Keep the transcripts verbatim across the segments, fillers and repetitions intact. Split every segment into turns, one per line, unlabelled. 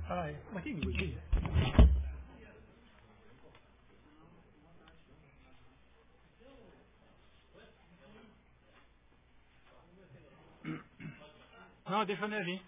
Ai, mas quem gostaria? Não, deixa eu vir.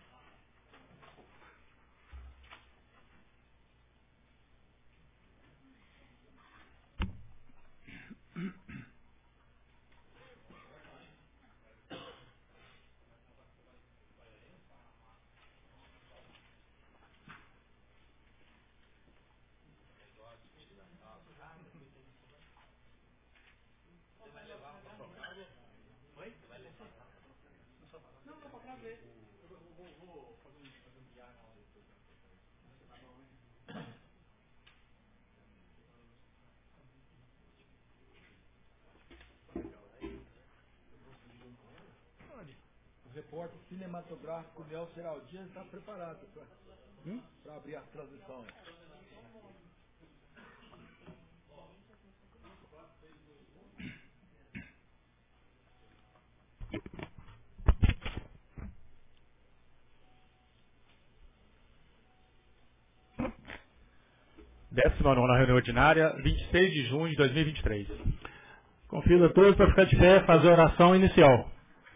O repórter cinematográfico Léo Ceral Dias está preparado para hum? abrir a transmissão.
Décima nona reunião ordinária, vinte e seis de junho de dois mil e vinte e três.
Convido a todos para ficar de pé e fazer a oração inicial.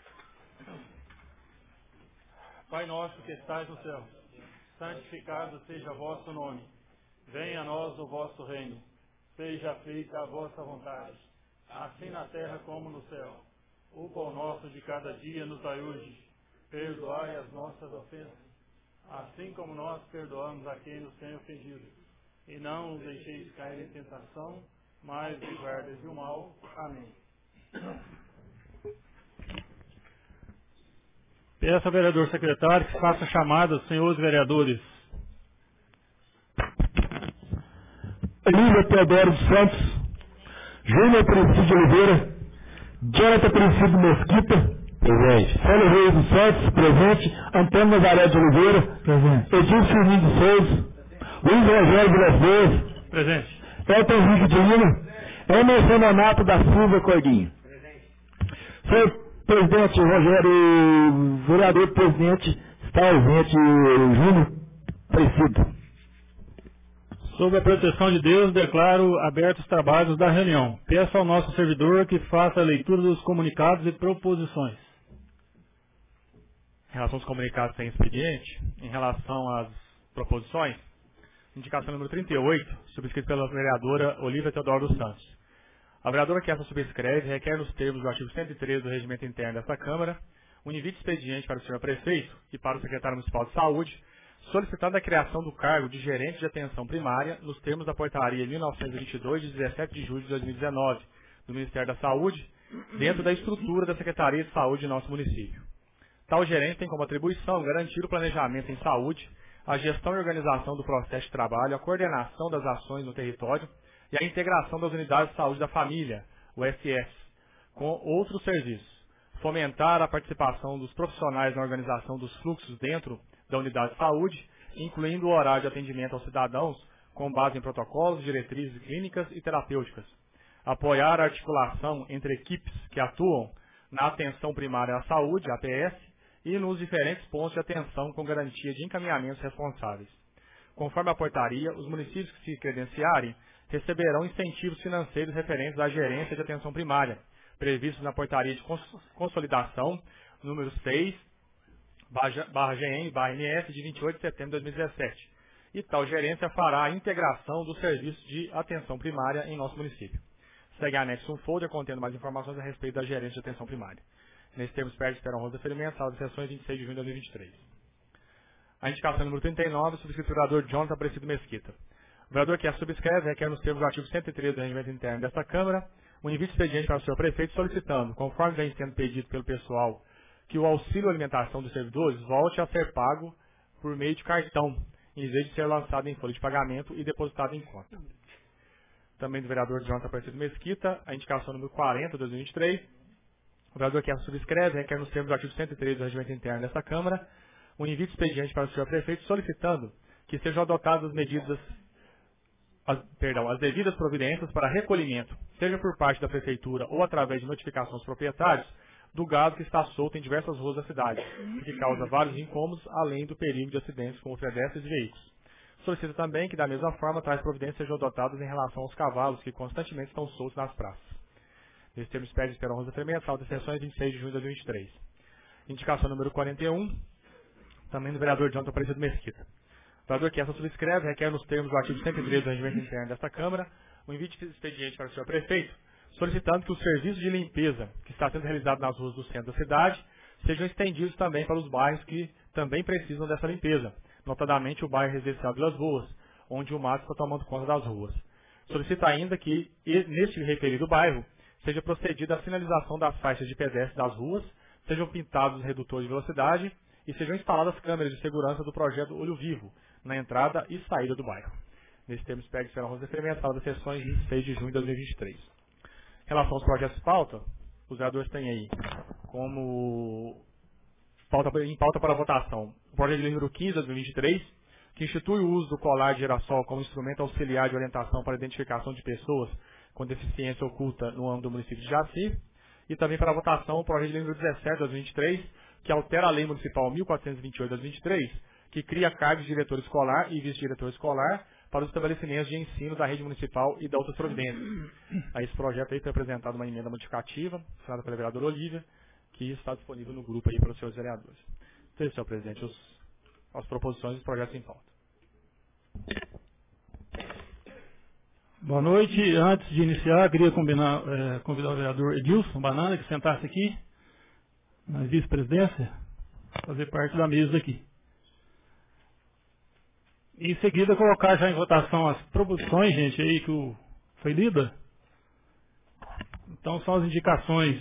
Pai nosso que estais no céu, santificado seja o vosso nome. Venha a nós o vosso reino. Seja feita a vossa vontade, assim na terra como no céu. O pão nosso de cada dia nos dai hoje. Perdoai as nossas ofensas, assim como nós perdoamos a quem nos tem ofendido. E não nos deixeis cair em tentação, mas nos guardes do mal. Amém.
Peço ao vereador secretário que faça chamada aos senhores vereadores.
Olívia Teodoro dos Santos, Júnior Aparecido de Oliveira, Jonathan Aparecido Mesquita, presente. Célio Reis dos Santos, presente. Antônio Nazaré de Oliveira, presente. Edilson Firmino de Souza, Luiz Rogério Vilas Boas,
presente.
Elton Henrique de Lima, Emerson Nonato da Silva Cordinho. Presente. Senhor presidente Rogério, vereador presidente, está ausente, Júnior Aparecido.
Sob a proteção de Deus, declaro abertos os trabalhos da reunião. Peço ao nosso servidor que faça a leitura dos comunicados e proposições.
Em relação aos comunicados sem expediente, em relação às proposições, indicação número trinta e oito, subscrita pela vereadora Olívia Teodoro dos Santos. A vereadora que essa subscreve requer nos termos do artigo cento e treze do Regimento Interno desta Câmara um envio de expediente para o senhor Prefeito e para o Secretário Municipal de Saúde, solicitando a criação do cargo de Gerente de Atenção Primária nos termos da Portaria mil novecentos e vinte e dois, de dezessete de julho de dois mil e dezenove, do Ministério da Saúde, dentro da estrutura da Secretaria de Saúde de nosso município. Tal gerente tem como atribuição garantir o planejamento em saúde, a gestão e organização do processo de trabalho, a coordenação das ações no território e a integração das unidades de saúde da família, o S S, com outros serviços. Fomentar a participação dos profissionais na organização dos fluxos dentro da unidade de saúde, incluindo o horário de atendimento aos cidadãos, com base em protocolos, diretrizes clínicas e terapêuticas. Apoiar a articulação entre equipes que atuam na atenção primária à saúde, A P S, e nos diferentes pontos de atenção com garantia de encaminhamentos responsáveis. Conforme a portaria, os municípios que se credenciarem receberão incentivos financeiros referentes à gerência de atenção primária, previstos na portaria de consolidação número seis, barra G M, barra M S, de vinte e oito de setembro de dois mil e dezessete. E tal gerência fará a integração dos serviços de atenção primária em nosso município. Segue anexo um folder contendo mais informações a respeito da gerência de atenção primária. Nesse termos, perde esperam rosa deferimento, sala de sessões vinte e seis de junho de dois mil e vinte e três. A indicação número trinta e nove, subscriturador Jonathan Aparecido Mesquita. O vereador que a subscreve requer nos termos do artigo cento e treze do Regimento Interno desta Câmara um envio de expediente para o senhor Prefeito solicitando, conforme vem sendo pedido pelo pessoal, que o auxílio alimentação dos servidores volte a ser pago por meio de cartão, em vez de ser lançado em folha de pagamento e depositado em conta. Também do vereador Jonathan Aparecido Mesquita, a indicação número quarenta de dois mil e vinte e três. O vereador que a subscreve requer nos termos do artigo cento e treze do Regimento Interno desta Câmara um envio de expediente para o senhor Prefeito solicitando que sejam adotadas as medidas As, perdão, as devidas providências para recolhimento, seja por parte da Prefeitura ou através de notificação aos proprietários, do gado que está solto em diversas ruas da cidade, o que causa vários incômodos, além do perigo de acidentes com pedestres e veículos. Solicita também que, da mesma forma, tais providências sejam adotadas em relação aos cavalos que constantemente estão soltos nas praças. Nesse termo, pede Esperão Rosa Fermento, saldo de sessões vinte e seis de junho de dois mil e vinte e três. Indicação número quarenta e um, também do vereador Jonathan Aparecido Mesquita. O vereador que essa subscreve requer, nos termos do artigo cento e treze do regimento interno desta Câmara, um envite de expediente para o senhor prefeito, solicitando que os serviços de limpeza que está sendo realizado nas ruas do centro da cidade sejam estendidos também para os bairros que também precisam dessa limpeza, notadamente o bairro residencial Vilas Boas, onde o mato está tomando conta das ruas. Solicita ainda que, neste referido bairro, seja procedida a sinalização das faixas de pedestre das ruas, sejam pintados os redutores de velocidade e sejam instaladas câmeras de segurança do projeto Olho Vivo, na entrada e saída do bairro. Nesse termo, pede Esperão Rosa Fermento, sala das sessões vinte e seis de junho de dois mil e vinte e três. Em relação aos projetos de pauta, os vereadores têm aí como pauta, em pauta para votação o projeto de lei número quinze de dois mil e vinte e três, que institui o uso do colar de girassol como instrumento auxiliar de orientação para a identificação de pessoas com deficiência oculta no âmbito do município de Jaci, e também para votação o projeto de lei número dezessete de dois mil e vinte e três, que altera a lei municipal mil quatrocentos e vinte e oito de dois mil e vinte e três, que cria cargos de diretor escolar e vice-diretor escolar para os estabelecimentos de ensino da rede municipal e da outras providências. A esse projeto aí foi apresentada uma emenda modificativa, assinada pela vereadora Olívia, que está disponível no grupo aí para os senhores vereadores. Então, senhor presidente, os, as proposições e os projetos em pauta.
Boa noite. Antes de iniciar, queria combinar, é, convidar o vereador Edilson Banana, que sentasse aqui, na vice-presidência, fazer parte da mesa aqui. E em seguida, colocar já em votação as proposições, gente, aí que o, foi lida. Então, são as indicações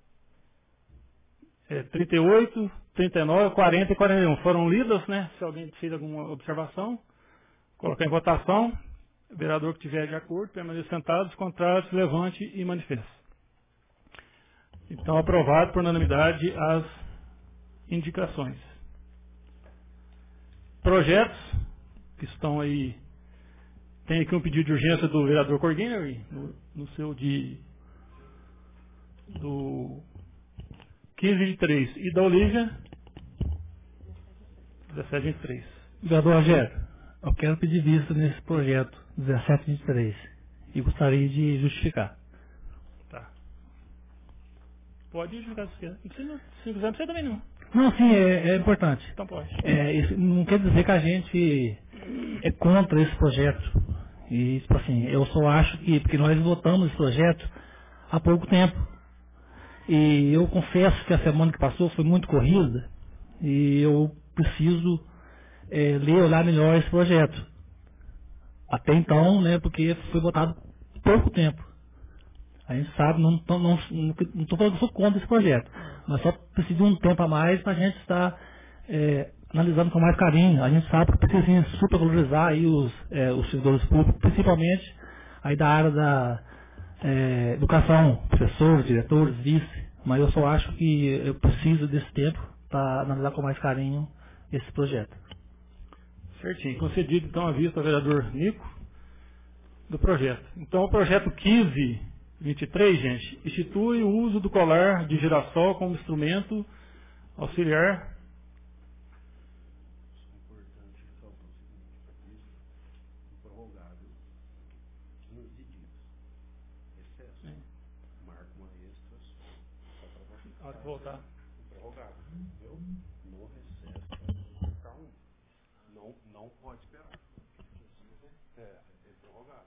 é, trinta e oito, trinta e nove, quarenta e quarenta e um. Foram lidas, né? Se alguém fez alguma observação, colocar em votação. O vereador que tiver de acordo, permaneça sentado, os contrários, levante e manifeste. Então, aprovado por unanimidade as indicações. Projetos que estão aí. Tem aqui um pedido de urgência do vereador Corguinho, no, no seu de do quinze de três e da Olívia dezessete de três.
Vereador Rogério, eu quero pedir vista nesse projeto dezessete de três e gostaria de justificar.
Tá. Pode justificar se quiser. Se quiser, não precisa também não.
Não, sim, é, é importante.
Então pode.
É, isso não quer dizer que a gente é contra esse projeto. E, tipo assim, eu só acho que, porque nós votamos esse projeto há pouco tempo. E eu confesso que a semana que passou foi muito corrida e eu preciso é, ler, olhar melhor esse projeto. Até então, né, porque foi votado há pouco tempo. A gente sabe, não estou não, não, não tô falando que eu sou contra esse projeto, mas só preciso de um tempo a mais para a gente estar é, analisando com mais carinho. A gente sabe que precisa supervalorizar aí os, é, os servidores públicos, principalmente aí da área da é, educação, professores, diretores, vice, mas eu só acho que eu preciso desse tempo para analisar com mais carinho esse projeto.
Certinho. Concedido então a vista ao vereador Nico do projeto. Então o projeto quinze vinte e três, gente, institui o uso do colar de girassol como instrumento auxiliar. A hora que voltar.
Prorrogado. Eu no recesso. Calma. Não, não pode esperar. É, é prorrogado.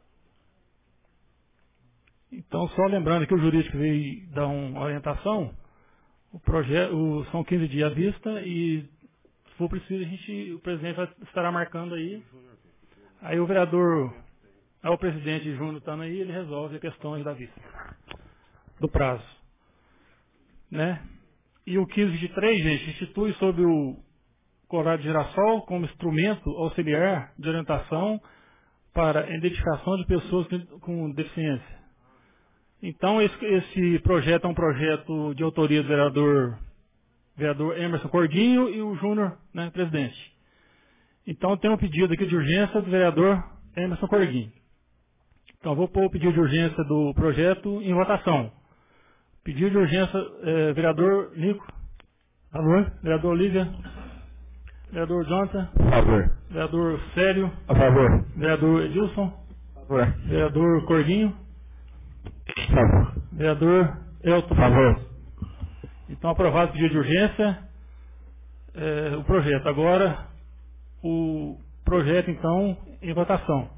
Então, só lembrando que o jurídico veio dar uma orientação, o projeto, o, são quinze dias à vista e, se for preciso, a gente, o presidente vai, estará marcando aí. Aí o vereador, aí o presidente Júnior estando aí, ele resolve as questões da vista, do prazo. Né? E o quinze de três, gente, institui sobre o colar de girassol como instrumento auxiliar de orientação para a identificação de pessoas com deficiência. Então, esse, esse projeto é um projeto de autoria do vereador, vereador Emerson Corguinho e o Júnior, né, presidente. Então, tem um pedido aqui de urgência do vereador Emerson Corguinho. Então, vou pôr o pedido de urgência do projeto em votação. Pedido de urgência, é, vereador Nico. A favor. Vereador Olívia. Vereador Jonathan.
A favor.
Vereador Célio.
A favor.
Vereador Edilson.
A favor.
Vereador Cordinho.
A favor.
Vereador Elton.
A favor.
Então, aprovado o pedido de urgência. É, o projeto. Agora, o projeto, então, em votação.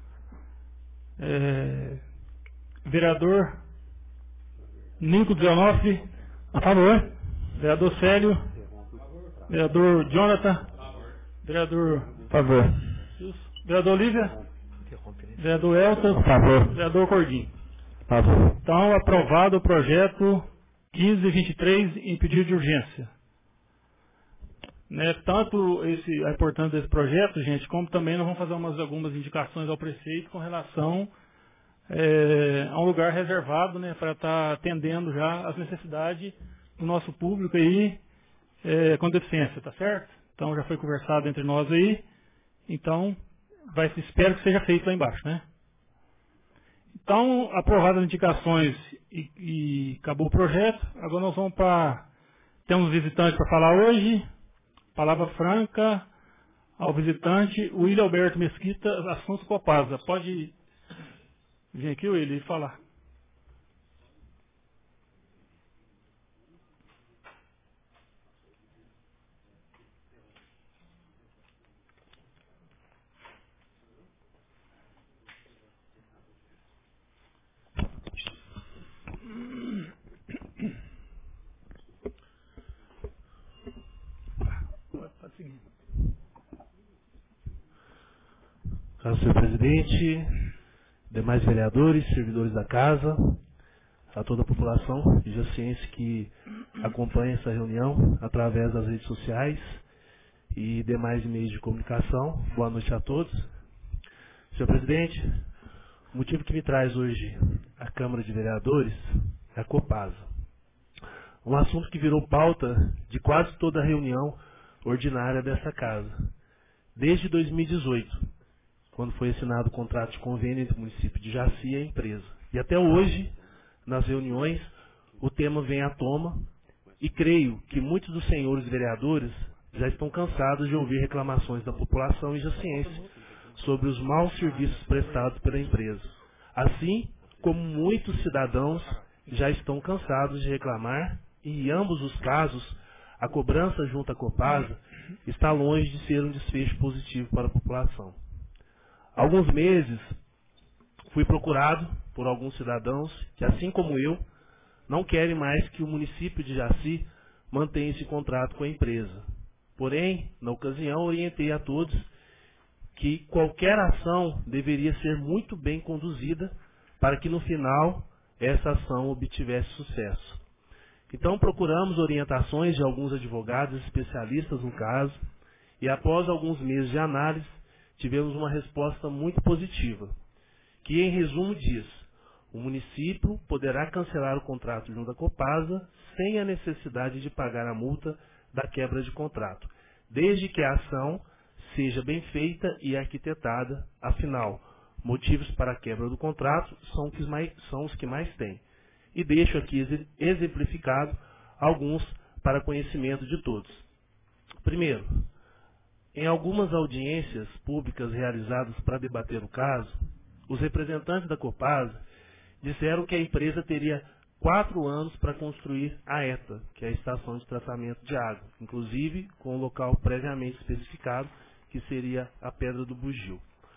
É, vereador Nico Zenoff, a favor. Vereador Célio. Vereador Jonathan. Vereador.
A favor.
Vereador Olívia. Vereador Elton.
A favor.
Vereador Cordinho.
A favor.
Então, aprovado o projeto quinze vinte e três em pedido de urgência. Né, tanto esse, a importância desse projeto, gente, como também nós vamos fazer umas, algumas indicações ao prefeito com relação é, a um lugar reservado, né, para estar tá atendendo já as necessidades do nosso público aí é, com deficiência, tá certo? Então já foi conversado entre nós aí, então vai, espero que seja feito lá embaixo, né? Então, aprovadas as indicações e, e acabou o projeto, agora nós vamos para, temos visitantes para falar hoje. Palavra franca ao visitante, o William Alberto Mesquita, assunto Copasa. Pode vir aqui, William, e falar.
Caro senhor presidente, demais vereadores, servidores da casa, a toda a população de Jaciense que acompanha essa reunião através das redes sociais e demais meios de comunicação. Boa noite a todos. Senhor presidente, o motivo que me traz hoje à Câmara de Vereadores é a Copasa. Um assunto que virou pauta de quase toda a reunião ordinária dessa casa, desde dois mil e dezoito. Quando foi assinado o contrato de convênio entre o município de Jaci e a empresa. E até hoje, nas reuniões, o tema vem à tona e creio que muitos dos senhores vereadores já estão cansados de ouvir reclamações da população e jaciense sobre os maus serviços prestados pela empresa. Assim como muitos cidadãos já estão cansados de reclamar e, em ambos os casos, a cobrança junto à Copasa está longe de ser um desfecho positivo para a população. Há alguns meses, fui procurado por alguns cidadãos que, assim como eu, não querem mais que o município de Jaci mantenha esse contrato com a empresa. Porém, na ocasião, orientei a todos que qualquer ação deveria ser muito bem conduzida para que, no final, essa ação obtivesse sucesso. Então, procuramos orientações de alguns advogados especialistas no caso e, após alguns meses de análise, tivemos uma resposta muito positiva, que em resumo diz: o município poderá cancelar o contrato junto à Copasa sem a necessidade de pagar a multa da quebra de contrato, desde que a ação seja bem feita e arquitetada. Afinal, motivos para a quebra do contrato são, que mais, são os que mais tem. E deixo aqui exemplificado alguns para conhecimento de todos. Primeiro, em algumas audiências públicas realizadas para debater o caso, os representantes da Copasa disseram que a empresa teria quatro anos para construir a ETA, que é a Estação de Tratamento de Água, inclusive com o local previamente especificado, que seria a Pedra do Bugio.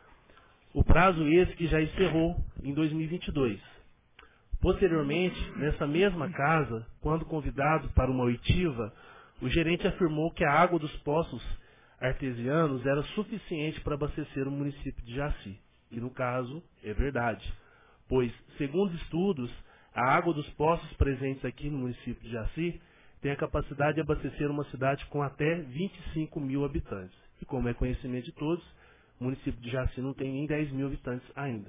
O prazo esse que já encerrou em dois mil e vinte e dois. Posteriormente, nessa mesma casa, quando convidado para uma oitiva, o gerente afirmou que a água dos poços artesianos era suficiente para abastecer o município de Jaci. E no caso, é verdade. Pois, segundo estudos, a água dos poços presentes aqui no município de Jaci tem a capacidade de abastecer uma cidade com até vinte e cinco mil habitantes. E como é conhecimento de todos, o município de Jaci não tem nem dez mil habitantes ainda.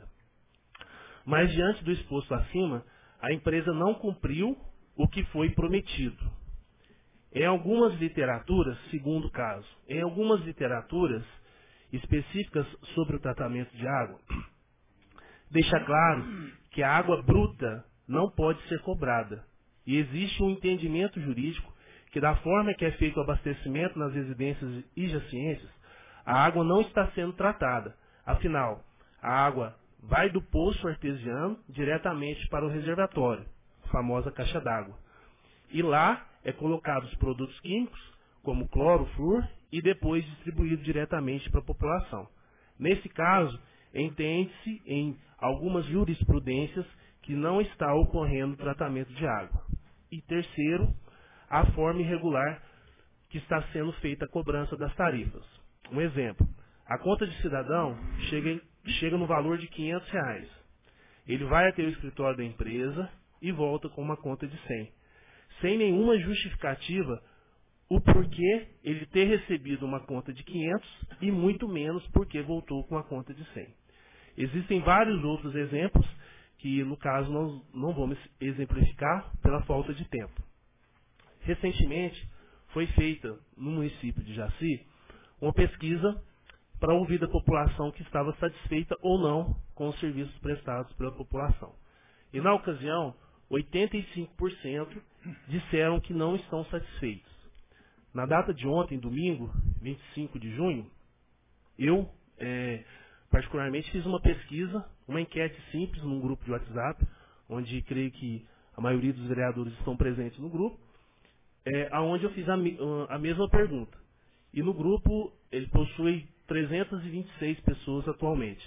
Mas, diante do exposto acima, a empresa não cumpriu o que foi prometido. Em algumas literaturas, segundo caso, em algumas literaturas específicas sobre o tratamento de água, deixa claro que a água bruta não pode ser cobrada, E existe um entendimento jurídico que, da forma que é feito o abastecimento nas residências e jaciências, a água não está sendo tratada. Afinal, a água vai do poço artesiano diretamente para o reservatório, a famosa caixa d'água. E lá é colocados produtos químicos, como cloro, flúor, e depois distribuído diretamente para a população. Nesse caso, entende-se em algumas jurisprudências que não está ocorrendo tratamento de água. E terceiro, a forma irregular que está sendo feita a cobrança das tarifas. Um exemplo, a conta de cidadão chega, chega no valor de quinhentos reais. Ele vai até o escritório da empresa e volta com uma conta de cem. Sem nenhuma justificativa o porquê ele ter recebido uma conta de quinhentos e muito menos porque voltou com a conta de cem. Existem vários outros exemplos que, no caso, nós não vamos exemplificar pela falta de tempo. Recentemente, foi feita no município de Jaci uma pesquisa para ouvir da população que estava satisfeita ou não com os serviços prestados pela população. E, na ocasião, oitenta e cinco por cento disseram que não estão satisfeitos. Na data de ontem, domingo, vinte e cinco de junho, eu, é, particularmente, fiz uma pesquisa, uma enquete simples num grupo de WhatsApp, onde creio que a maioria dos vereadores estão presentes no grupo, é, onde eu fiz a, a mesma pergunta. E no grupo, ele possui trezentas e vinte e seis pessoas atualmente,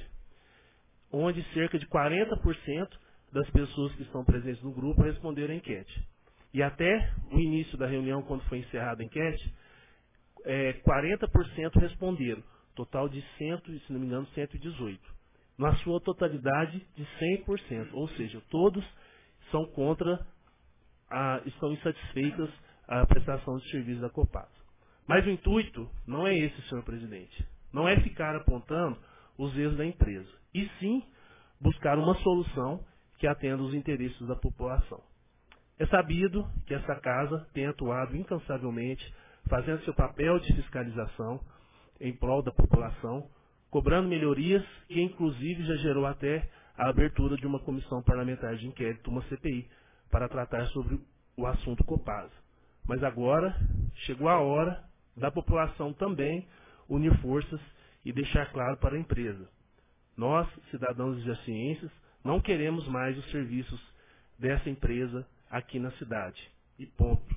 onde cerca de quarenta por cento das pessoas que estão presentes no grupo responderam a enquete. E até o início da reunião, quando foi encerrada a enquete, é, quarenta por cento responderam, total de cem, se não me engano, cento e dezoito. Na sua totalidade de cem por cento, ou seja, todos são contra, a, estão insatisfeitas a prestação de serviços da Copasa. Mas o intuito não é esse, senhor presidente. Não é ficar apontando os erros da empresa, e sim buscar uma solução que atenda os interesses da população. É sabido que essa casa tem atuado incansavelmente, fazendo seu papel de fiscalização em prol da população, cobrando melhorias que inclusive já gerou até a abertura de uma comissão parlamentar de inquérito, uma C P I, para tratar sobre o assunto Copasa. Mas agora chegou a hora da população também unir forças e deixar claro para a empresa. Nós, cidadãos de jacienses, não queremos mais os serviços dessa empresa aqui na cidade. E ponto.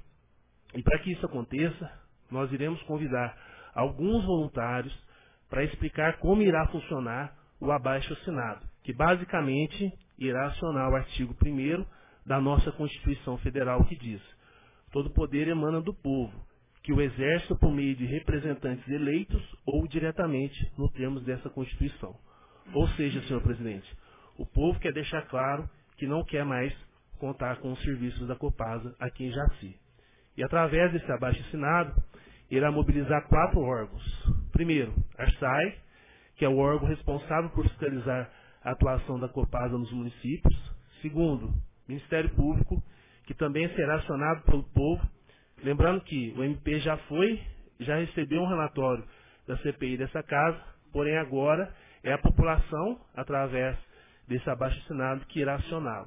E para que isso aconteça, nós iremos convidar alguns voluntários para explicar como irá funcionar o abaixo-assinado, que basicamente irá acionar o artigo primeiro da nossa Constituição Federal, que diz: todo poder emana do povo, que o exerce por meio de representantes eleitos ou diretamente, nos termos dessa Constituição. Ou seja, senhor presidente, o povo quer deixar claro que não quer mais contar com os serviços da Copasa aqui em Jaci. E através desse abaixo-assinado, irá mobilizar quatro órgãos. Primeiro, a ARSAI, que é o órgão responsável por fiscalizar a atuação da Copasa nos municípios. Segundo, Ministério Público, que também será acionado pelo povo. Lembrando que o M P já foi, já recebeu um relatório da C P I dessa casa, porém agora é a população, através desse abaixo-assinado, que irá acioná-lo.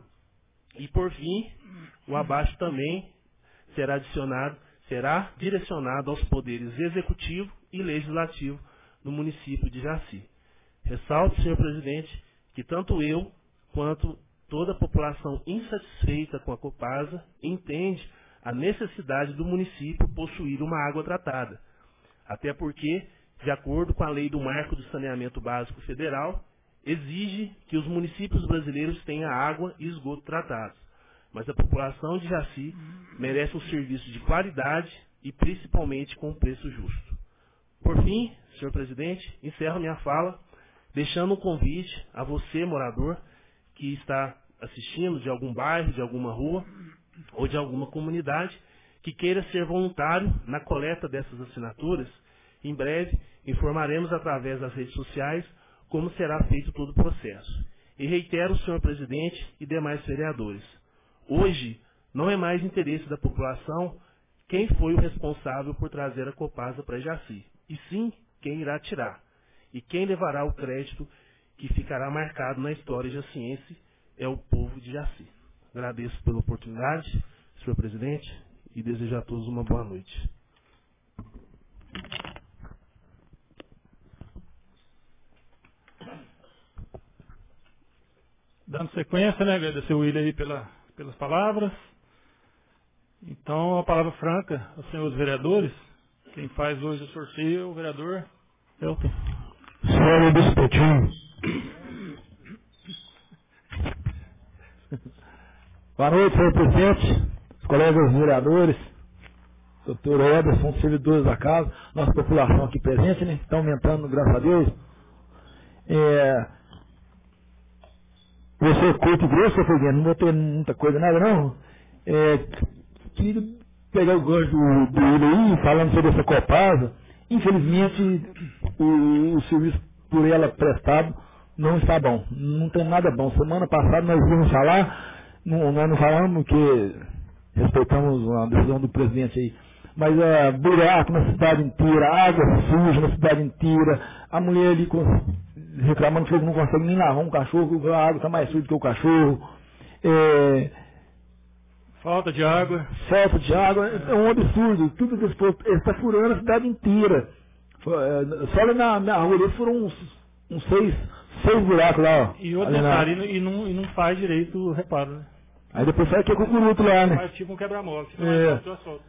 E por fim, o abaixo também será adicionado, será direcionado aos poderes executivo e legislativo no município de Jaci. Ressalto, senhor presidente, que tanto eu quanto toda a população insatisfeita com a Copasa entende a necessidade do município possuir uma água tratada. Até porque, de acordo com a lei do Marco do Saneamento Básico Federal, exige que os municípios brasileiros tenham água e esgoto tratados. Mas a população de Jaci merece um serviço de qualidade e principalmente com preço justo. Por fim, senhor presidente, encerro minha fala deixando um convite a você, morador, que está assistindo de algum bairro, de alguma rua ou de alguma comunidade, que queira ser voluntário na coleta dessas assinaturas. Em breve, informaremos através das redes sociais como será feito todo o processo. E reitero, senhor presidente e demais vereadores, hoje não é mais interesse da população quem foi o responsável por trazer a Copasa para Jaci, e sim quem irá tirar. E quem levará o crédito que ficará marcado na história jaciense é o povo de Jaci. Agradeço pela oportunidade, senhor presidente, e desejo a todos uma boa noite.
Dando sequência, né, agradecer o William aí pela, pelas palavras. Então, a palavra franca aos senhores vereadores. Quem faz hoje o sorteio é o vereador Elton.
Senhor Bispetinho. Boa noite, senhor presidente, os colegas vereadores, doutor Ederson, servidores da casa, nossa população aqui presente, né? Está aumentando, graças a Deus. É, vou ser curto e grosso, senhor presidente, não vou ter muita coisa, nada não. É, queria pegar o gancho do, do William aí, falando sobre essa Copasa. Infelizmente, o, o serviço por ela prestado não está bom, não tem nada bom. Semana passada nós vimos falar, não, nós não falamos porque respeitamos a decisão do presidente aí, mas uh, buraco na cidade inteira, água suja na cidade inteira, a mulher ali com, reclamando que não consegue nem lavar um cachorro, a água está mais suja do que o cachorro. É,
falta de água.
Falta de água, é um absurdo. Tudo que ele está furando a cidade inteira. Só ali na minha rua ali foram uns, uns seis, seis buracos lá, ó.
E outro detalhe, na... e, não, e não faz direito o reparo, né?
Aí depois sai aqui com o curuto lá, né?
Faz tipo um quebra-mola.
É.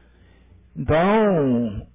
Então,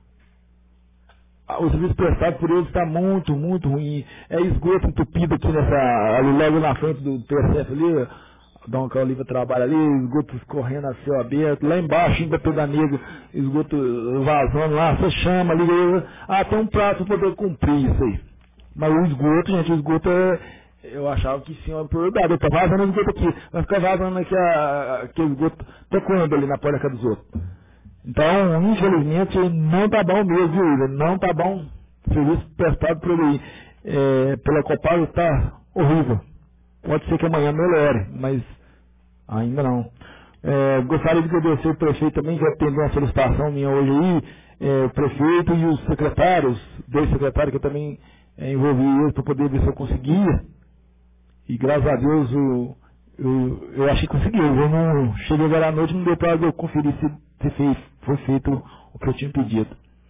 o serviço prestado por eles está muito, muito ruim. É esgoto entupido aqui nessa, ali logo na frente do T S F ali, da onde a Olivia trabalha ali, esgoto escorrendo a céu aberto, lá embaixo ainda Pedra Negra, esgoto vazando lá, você chama ali, ah, tem um prazo para poder cumprir isso aí. Mas o esgoto, gente, o esgoto é, eu achava que sim, é uma prioridade, eu tô vazando o esgoto aqui, vai ficar vazando aqui a, aquele esgoto, até quando ali na porta da casa dos outros. Então, infelizmente, não tá bom mesmo, viu, William? Não tá bom. O serviço prestado por ele, é, pela Copasa está horrível. Pode ser que amanhã melhore, mas ainda não. É, gostaria de agradecer o prefeito também, que atendeu uma solicitação minha hoje aí, é, o prefeito e os secretários, dois secretários que eu também é, envolvi eles para poder ver se eu conseguia. E graças a Deus eu, eu, eu achei que consegui. Eu não cheguei agora à noite, não deu para eu conferir se, se fez, foi feito o que eu tinha pedido.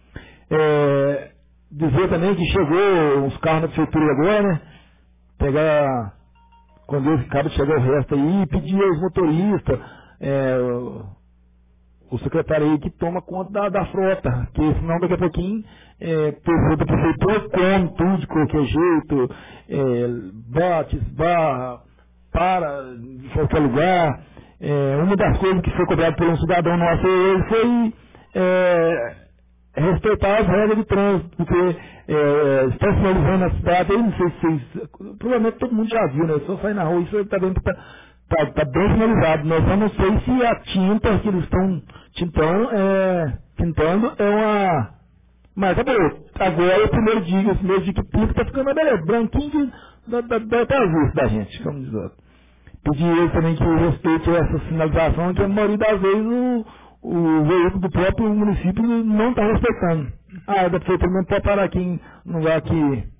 É, dizer também que chegou uns carros na prefeitura agora, né? Pegar, quando eles acabam de chegar o resto aí, pedir aos motoristas, é, o, o secretário aí que toma conta da, da frota, que senão daqui a pouquinho é, pessoa da prefeitura come tudo de qualquer jeito, é, bate, esbarra, para em qualquer lugar. É, uma das coisas que foi cobrada por um cidadão nosso hoje foi é, respeitar as regras de trânsito, porque é, está sinalizando a cidade, eu não sei se vocês, provavelmente todo mundo já viu, né? Só sai na rua, isso está bem, tá, tá, tá bem sinalizado, mas eu não sei se a tinta que eles estão tintando é, pintando é uma... Mas tá bom, agora é o primeiro dia, o primeiro dia que pinta está ficando beleza, branquinho da, da, da, da vista da gente, como diz outro. Pedir eles também que respeitem essa sinalização, que a maioria das vezes o, o veículo do próprio município não está respeitando. Ah, da prefeitura mesmo pode parar aqui em um lugar que.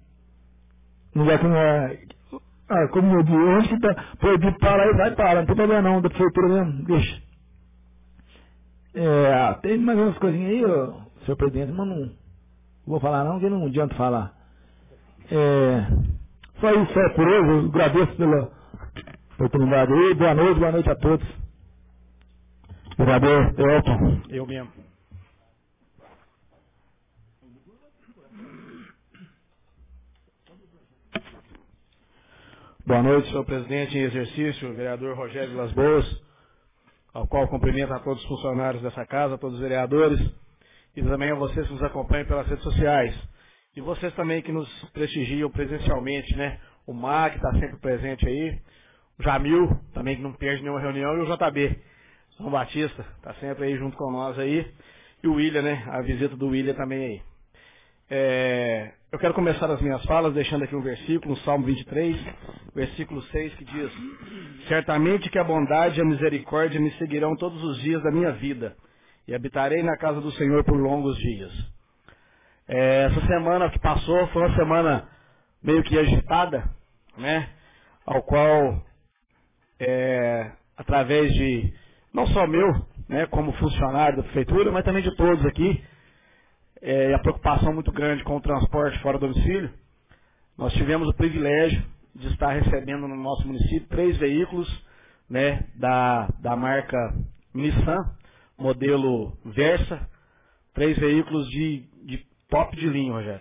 Num lugar que não é. Ah, como eu disse, onde que está proibido parar, ele vai parar, não tem problema não, da prefeitura mesmo, deixa. É, tem mais umas coisinhas aí, ó, senhor presidente, mas não vou falar não, porque não adianta falar. É, só isso é por hoje, eu agradeço pela oportunidade aí, boa noite, boa noite a todos. Vereador Elton.
Eu mesmo.
Boa noite, senhor presidente em exercício, vereador Rogério Vilas Boas, ao qual cumprimento a todos os funcionários dessa casa, a todos os vereadores, e também a vocês que nos acompanham pelas redes sociais. E vocês também que nos prestigiam presencialmente, né? O M A C está sempre presente aí, o Jamil, também que não perde nenhuma reunião, e o J B, São Batista, está sempre aí junto com nós aí, e o William, né? A visita do William também aí. É, eu quero começar as minhas falas deixando aqui um versículo, no Salmo vinte e três, versículo seis, que diz: certamente que a bondade e a misericórdia me seguirão todos os dias da minha vida, e habitarei na casa do Senhor por longos dias. É, essa semana que passou foi uma semana meio que agitada, né? Ao qual, é, através de, não só meu,
né, como funcionário da prefeitura, mas também de todos aqui, é, a preocupação muito grande com o transporte fora do domicílio. Nós tivemos o privilégio de estar recebendo no nosso município três veículos, né, da, da marca Nissan, modelo Versa, três veículos de, de top de linha, Rogério.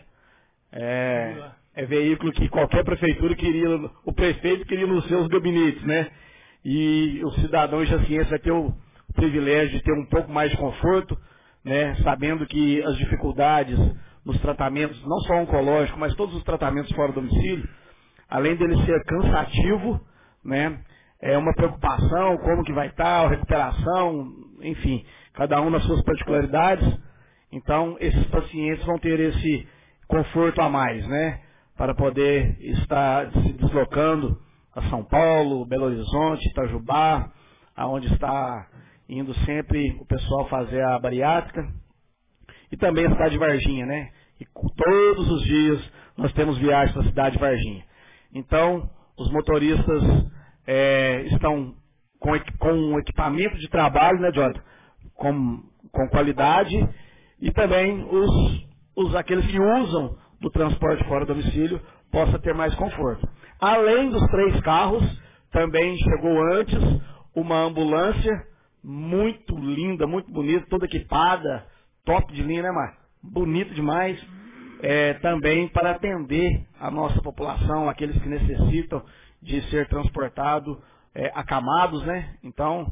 É, é veículo que qualquer prefeitura queria, o prefeito queria nos seus gabinetes, né? E o cidadão jaciense vai ter o, o privilégio de ter um pouco mais de conforto, né? Sabendo que as dificuldades nos tratamentos, não só oncológicos, mas todos os tratamentos fora do domicílio, além dele ser cansativo, né? É uma preocupação, como que vai estar, a recuperação, enfim, cada um nas suas particularidades. Então, esses pacientes vão ter esse conforto a mais, né? Para poder estar se deslocando a São Paulo, Belo Horizonte, Itajubá, aonde está indo sempre o pessoal fazer a bariátrica. E também a cidade de Varginha, né? E todos os dias nós temos viagens para a cidade de Varginha. Então, os motoristas é, estão com, com equipamento de trabalho, né, Jonathan? Com, com qualidade. E também os, os, aqueles que usam do transporte fora do domicílio possa ter mais conforto. Além dos três carros, também chegou antes uma ambulância muito linda, muito bonita, toda equipada, top de linha, né, Mar? Bonito demais. É, também para atender a nossa população, aqueles que necessitam de ser transportado, é, acamados, né? Então,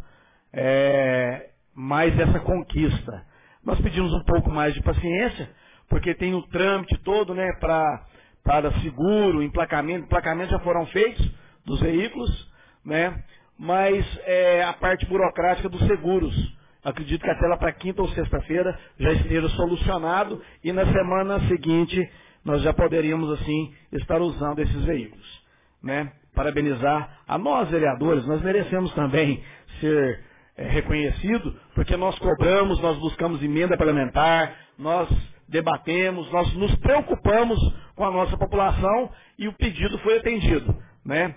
é, mais essa conquista. Nós pedimos um pouco mais de paciência, porque tem o trâmite todo, né, pra, para seguro, emplacamento. Emplacamentos já foram feitos dos veículos, né? Mas é, a parte burocrática dos seguros. Acredito que até lá para quinta ou sexta-feira já esteja solucionado e na semana seguinte nós já poderíamos assim estar usando esses veículos, né? Parabenizar a nós vereadores, nós merecemos também ser é, reconhecidos, porque nós cobramos, nós buscamos emenda parlamentar, nós debatemos, nós nos preocupamos com a nossa população e o pedido foi atendido, né?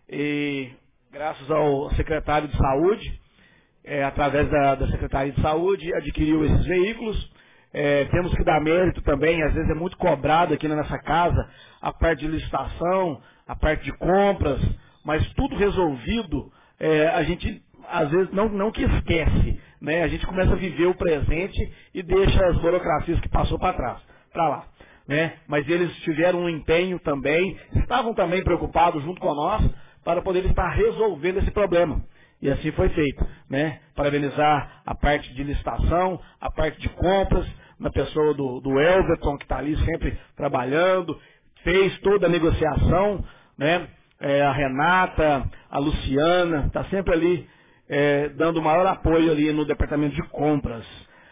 E graças ao secretário de Saúde, É, através da, da Secretaria de Saúde, adquiriu esses veículos. É, temos que dar mérito também, às vezes é muito cobrado aqui nessa casa, a parte de licitação, a parte de compras, mas tudo resolvido, é, a gente às vezes não, não que esquece, né? A gente começa a viver o presente e deixa as burocracias que passou para trás, para lá. Né? Mas eles tiveram um empenho também, estavam também preocupados junto com nós, para poder estar resolvendo esse problema. E assim foi feito, né? Parabenizar a parte de licitação, a parte de compras, na pessoa do, do Elverton, que está ali sempre trabalhando, fez toda a negociação, né? É, a Renata, a Luciana, está sempre ali é, dando maior apoio ali no departamento de compras.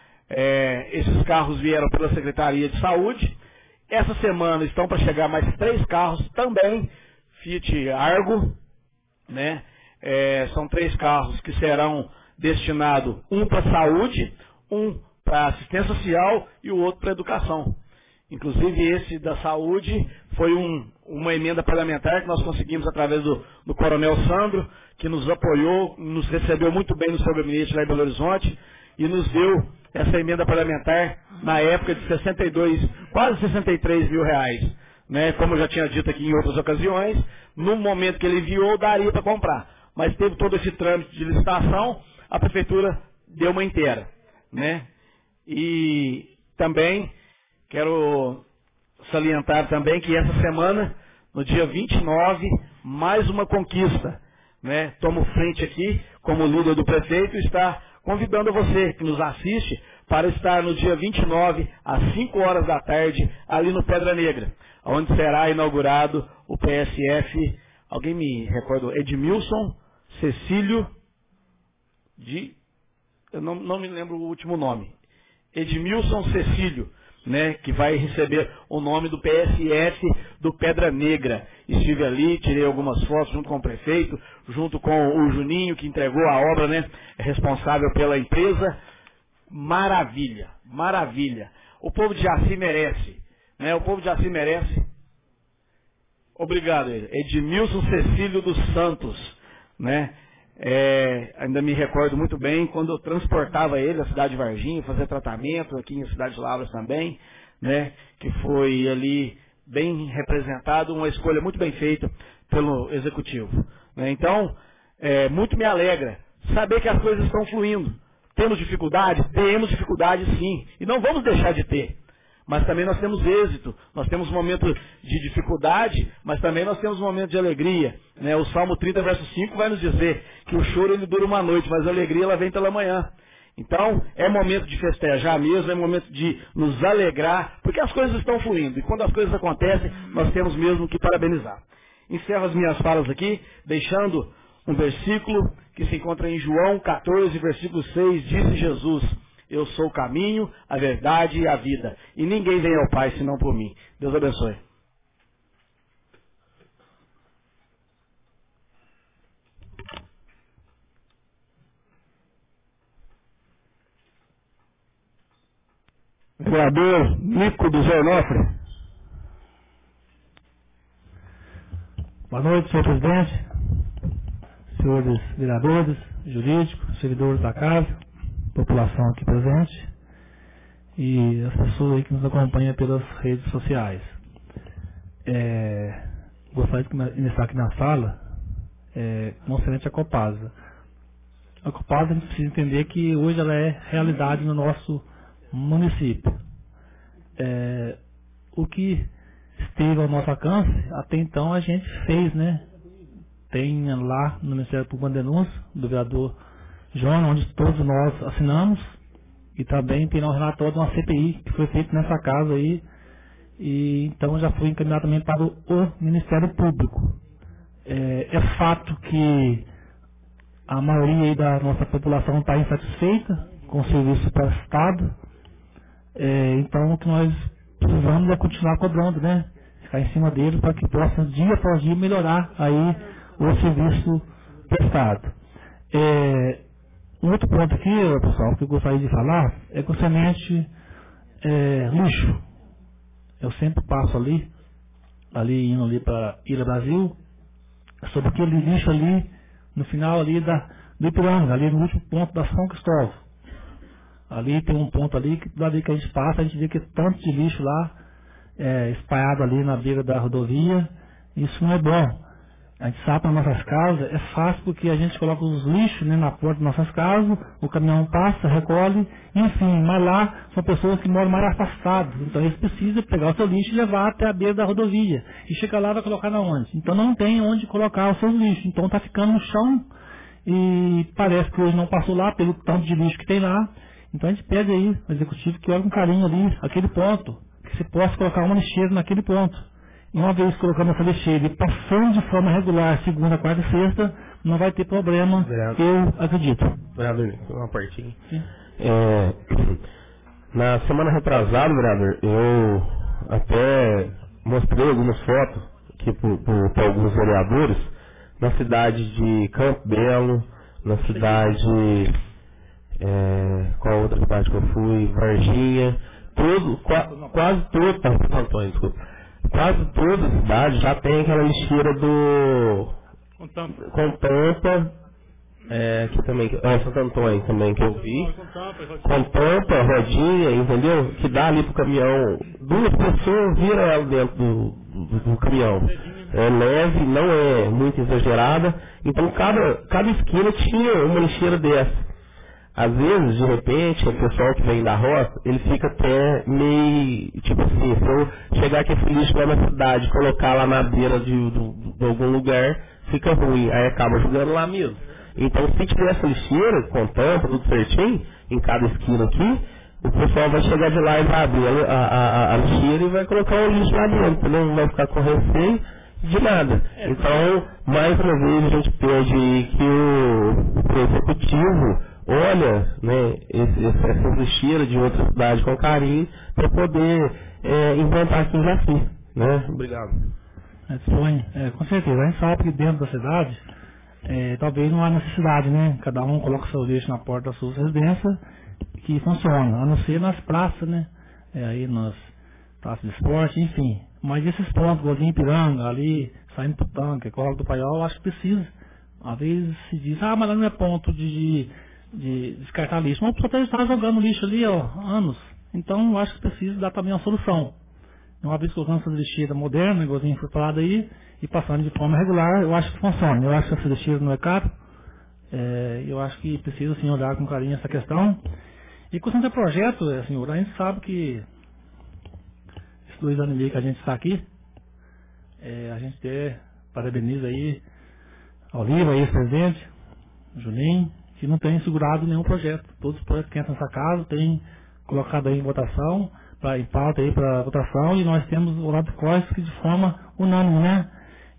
É, esses carros vieram pela Secretaria de Saúde. Essa semana estão para chegar mais três carros também, Fiat Argo, né? É, são três carros que serão destinados, um para saúde, um para assistência social e o outro para educação. Inclusive esse da saúde foi um, uma emenda parlamentar que nós conseguimos através do, do Coronel Sandro, que nos apoiou, nos recebeu muito bem no seu gabinete lá em Belo Horizonte e nos deu essa emenda parlamentar na época de sessenta e dois, quase sessenta e três mil reais. Né? Como eu já tinha dito aqui em outras ocasiões, no momento que ele enviou, daria para comprar. Mas teve todo esse trâmite de licitação, a prefeitura deu uma inteira, né? E também quero salientar também que essa semana, no dia vinte e nove, mais uma conquista, né? Tomo frente aqui, como líder do prefeito, está convidando você que nos assiste para estar no dia vinte e nove, às cinco horas da tarde, ali no Pedra Negra, onde será inaugurado o P S F, alguém me recordou, Edmilson Cecílio de, eu não, não me lembro o último nome, Edmilson Cecílio, né, que vai receber o nome do P S F do Pedra Negra. Estive ali, tirei algumas fotos junto com o prefeito, junto com o Juninho, que entregou a obra, né, responsável pela empresa. Maravilha, maravilha. O povo de Jaci merece, né, o povo de Jaci merece. Obrigado, Edmilson Cecílio dos Santos. Né?
É, ainda me recordo muito bem quando eu transportava ele à cidade de Varginha, fazer tratamento aqui em Cidade de Lavras também, né, que foi ali bem representado, uma escolha muito bem feita pelo executivo. Né. Então, é, muito me alegra saber que as coisas estão fluindo. Temos dificuldade? Temos dificuldade sim, e não vamos deixar de ter. Mas também nós temos êxito, nós temos um momento de dificuldade, mas também nós temos um momento de alegria. Né? O Salmo trinta, verso cinco vai nos dizer que o choro ele dura uma noite, mas a alegria ela vem pela manhã. Então, é momento de festejar mesmo, é momento de nos alegrar, porque as coisas estão fluindo. E quando as coisas acontecem, nós temos mesmo que parabenizar. Encerro as minhas falas aqui, deixando um versículo que se encontra em João quatorze, versículo seis, disse Jesus: eu sou o caminho, a verdade e a vida. E ninguém vem ao Pai senão por mim. Deus abençoe.
Vereador Nico do Zé Onofre.
Boa noite, senhor presidente, senhores vereadores, jurídicos, servidores da casa, população aqui presente e as pessoas aí que nos acompanham pelas redes sociais. É, gostaria de iniciar aqui na sala é, concernente à Copasa. A Copasa a gente precisa entender que hoje ela é realidade no nosso município. É, o que esteve ao nosso alcance, até então a gente fez, né? Tem lá no Ministério Público uma denúncia do vereador João, onde todos nós assinamos, e também tem um relatório de uma C P I que foi feito nessa casa aí, e então já foi encaminhado também para o, o Ministério Público. É, é fato que a maioria aí da nossa população está insatisfeita com o serviço prestado, é, então o que nós precisamos é continuar cobrando, né? Ficar em cima deles para que possam dia após dia melhorar aí o serviço prestado. É, um outro ponto aqui, pessoal, que eu gostaria de falar é concernente é, lixo. Eu sempre passo ali, ali indo ali para Ilha Brasil, sobre aquele lixo ali, no final ali da, do Ipiranga, ali no último ponto da São Cristóvão. Ali tem um ponto ali, que dali que a gente passa, a gente vê que tanto de lixo lá, é, espalhado ali na beira da rodovia, isso não é bom. A gente sabe para nossas casas, é fácil porque a gente coloca os lixos, né, na porta das nossas casas, o caminhão passa, recolhe, enfim, mas lá são pessoas que moram mais afastadas, então eles precisam pegar o seu lixo e levar até a beira da rodovia, e chegar lá e vai colocar na onde? Então não tem onde colocar os seus lixos, então está ficando no chão, e parece que hoje não passou lá pelo tanto de lixo que tem lá, então a gente pede aí ao executivo que olhe com carinho ali, aquele ponto, que você possa colocar uma lixeira naquele ponto. E uma vez colocando essa lixeira e passando de forma regular, segunda, quarta e sexta, não vai ter problema, vereador, eu acredito.
Vereador, uma partinha. É, na semana retrasada, vereador, eu até mostrei algumas fotos aqui para alguns vereadores na cidade de Campo Belo, na cidade, é, qual outra cidade que eu fui? Varginha, todo, qua, quase todo, ah, Antônio, desculpa. Quase toda a cidade já tem aquela lixeira do com tampa, com tampa é, que também, é, Santo Antônio também que eu vi, com tampa, rodinha, entendeu? Que dá ali pro caminhão, duas pessoas viram ela dentro do, do, do caminhão. É leve, não é muito exagerada, então cada, cada esquina tinha uma lixeira dessa. Às vezes, de repente, o pessoal que vem da roça, ele fica até meio, tipo assim, se eu chegar aqui esse lixo lá na cidade, colocar lá na beira de, de, de algum lugar, fica ruim, aí acaba jogando lá mesmo. Então, se tiver essa lixeira, com tampa, tudo certinho, em cada esquina aqui, o pessoal vai chegar de lá e vai abrir a, a, a, a lixeira e vai colocar o lixo lá dentro, não vai ficar com receio de nada. Então, mais uma vez, a gente pede que o, o executivo olha, né, esse, essa lixeira de outra cidade com carinho para poder é, implantar aqui em Jaci, né? Obrigado.
É, Sonho, é, com certeza, a gente sabe que dentro da cidade é, talvez não há necessidade, né? Cada um coloca seu lixo na porta da sua residência que funciona, a não ser nas praças, né? É, aí nas praças de esporte, enfim. Mas esses pontos, igualzinho Ipiranga, ali, saindo pro tanque, coloca do Paiol, eu acho que precisa Às vezes se diz, ah, mas lá não é ponto de, de descartar lixo. Mas a pessoa está jogando lixo ali, ó, há anos. Então eu acho que precisa dar também uma solução. Uma vez colocando essa lixeira moderna, igualzinho foi falado aí, e passando de forma regular, eu acho que funciona. Eu acho que essa lixeira não é caro. É, eu acho que precisa sim olhar com carinho essa questão. E questão de projeto, é, senhor, a gente sabe que esses dois anos e meio que a gente está aqui, é, a gente até parabeniza aí a Oliva, aí, ex-presidente, Juninho, que não tem segurado nenhum projeto. Todos os projetos que entram nessa casa tem colocado aí em votação, pra, em pauta aí para votação, e nós temos o lado COIS que de forma unânime, né?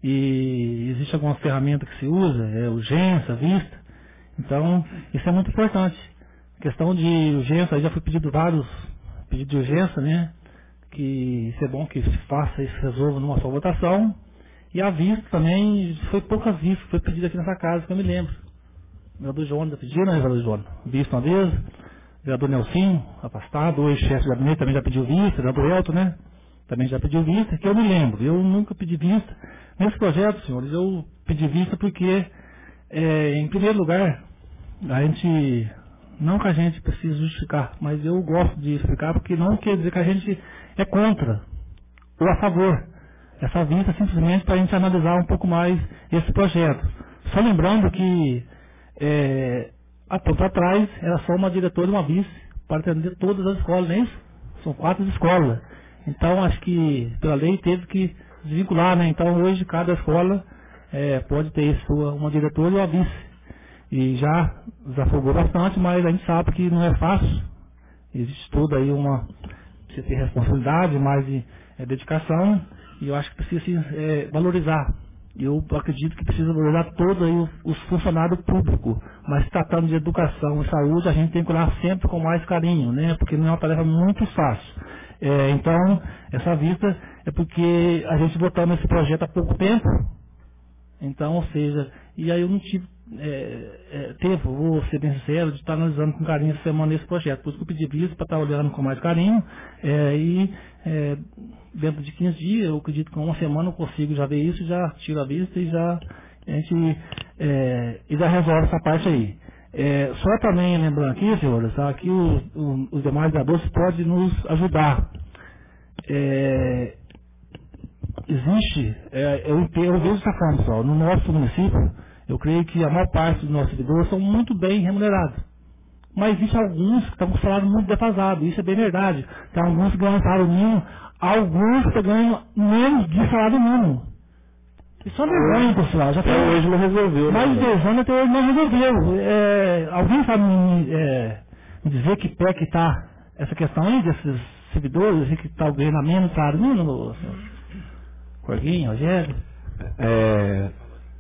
E existe algumas ferramentas que se usa, é urgência, vista. Então, isso é muito importante. A questão de urgência, aí já foi pedido vários pedidos de urgência, né? Que isso é bom que se faça e se resolva numa só votação. E a vista também, foi poucas vistas que foi pedida aqui nessa casa, que eu me lembro. O vereador João já pediu, né, vereador João? Vista uma vez. O vereador Nelson, afastado, hoje chefe de gabinete também já pediu vista, o vereador Elton, né? Também já pediu vista, que eu me lembro. Eu nunca pedi vista. Nesse projeto, senhores, eu pedi vista porque, é, em primeiro lugar, a gente, não que a gente precise justificar, mas eu gosto de explicar porque não quer dizer que a gente é contra ou a favor. Essa vista simplesmente para a gente analisar um pouco mais esse projeto. Só lembrando que, é, há tempo atrás, era só uma diretora e uma vice para atender todas as escolas, não é isso? São quatro escolas. Então, acho que, pela lei, teve que desvincular, né? Então, hoje, cada escola é, pode ter sua, uma diretora e uma vice. E já desafogou bastante, mas a gente sabe que não é fácil. Existe toda aí uma... Precisa ter responsabilidade, mais de é, dedicação. E eu acho que precisa é, valorizar. Eu acredito que precisa valorizar todos aí os, os funcionários públicos. Mas se tratando de educação e saúde, a gente tem que olhar sempre com mais carinho, né? Porque não é uma tarefa muito fácil. É, então, essa vista é porque a gente votou nesse projeto há pouco tempo. Então, ou seja, e aí eu não tive é, é, tempo, vou ser bem sincero, de estar analisando com carinho essa semana esse projeto. Por isso que eu pedi vista para estar olhando com mais carinho. É, e é, dentro de quinze dias, eu acredito que em uma semana eu consigo já ver isso, já tiro a vista e já, a gente, é, e já resolve essa parte aí. É, só também lembrando aqui, senhores, tá, que os, os, os demais vereadores podem nos ajudar. É, existe, é, eu, eu vejo essa forma, pessoal, no nosso município, eu creio que a maior parte dos nossos servidores são muito bem remunerados. Mas existe alguns que estão com salário muito defasado, isso é bem verdade. Tem alguns que ganham salário mínimo, alguns que ganham menos de salário mínimo. Isso é uma vergonha, pessoal. Já
até
foi,
hoje não resolveu.
mais de
né?
dez anos até hoje não resolveu. É, alguém sabe me, é, me dizer que pé que está essa questão aí desses servidores que está ganhando menos salário mínimo? Corguinho, Rogério?
É,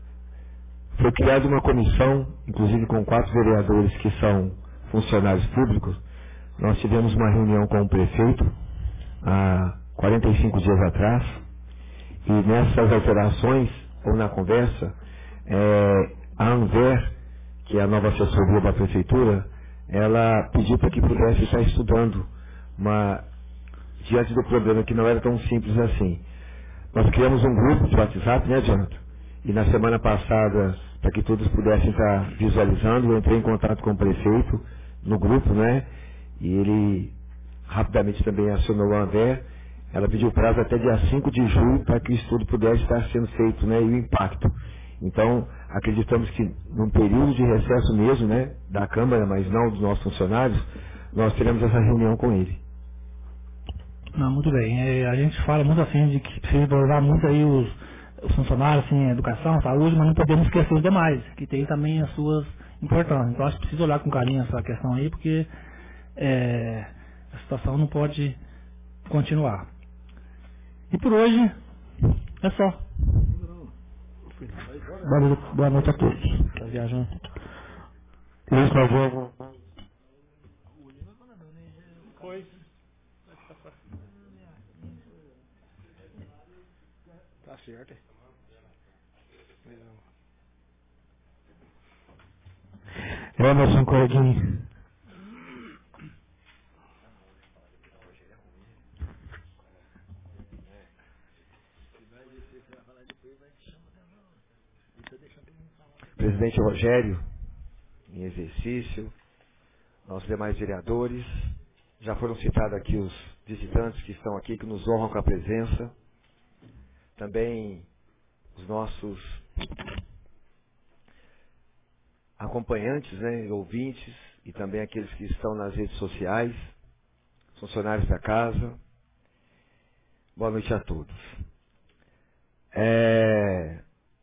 foi criada uma comissão, inclusive com quatro vereadores que são funcionários públicos. Nós tivemos uma reunião com o prefeito há quarenta e cinco dias atrás, e nessas alterações, ou na conversa, é, a ANVER, que é a nova assessoria da prefeitura, ela pediu para que pudesse estar estudando, uma, diante do problema que não era tão simples assim. Nós criamos um grupo de WhatsApp, né, Jonathan? E na semana passada, para que todos pudessem estar visualizando, eu entrei em contato com o prefeito no grupo, né? E ele rapidamente também acionou a ANVER. Ela pediu prazo até dia cinco de julho para que o estudo pudesse estar sendo feito, né? E o impacto. Então, acreditamos que num período de recesso mesmo, né? Da Câmara, mas não dos nossos funcionários, nós teremos essa reunião com ele.
Não, muito bem. É, a gente fala muito assim de que precisa valorizar muito aí os, os funcionários, assim, educação, saúde, mas não podemos esquecer os demais, que tem também as suas importâncias. Então acho que precisa olhar com carinho essa questão aí, porque é, a situação não pode continuar. E por hoje é só. Boa noite, boa noite a todos. Tá viajando.
Luiz, por favor.
Foi.
Tá certo.
Emerson Corguinho.
presidente Rogério, em exercício, nossos demais vereadores, já foram citados aqui os visitantes que estão aqui, que nos honram com a presença, também os nossos acompanhantes, né, ouvintes, e também aqueles que estão nas redes sociais, funcionários da casa. Boa noite a todos. É...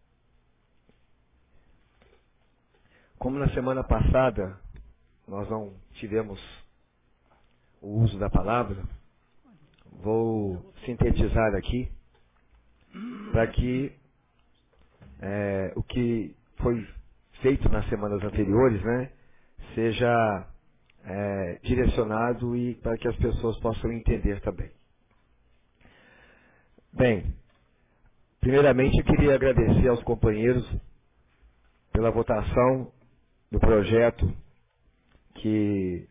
Como na semana passada nós não tivemos o uso da palavra, vou sintetizar aqui para que é, o que foi feito nas semanas anteriores, né, seja é, direcionado e para que as pessoas possam entender também. Bem, primeiramente eu queria agradecer aos companheiros pela votação do projeto que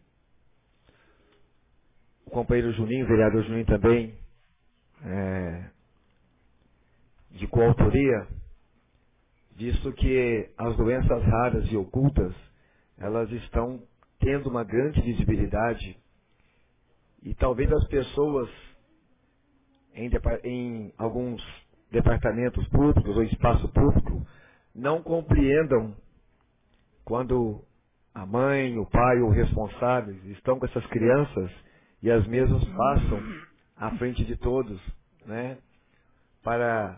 o companheiro Juninho, o vereador Juninho também, é, de coautoria, visto que as doenças raras e ocultas, elas estão tendo uma grande visibilidade e talvez as pessoas em, em alguns departamentos públicos ou espaço público não compreendam quando a mãe, o pai ou responsáveis estão com essas crianças e as mesmas passam à frente de todos, né, para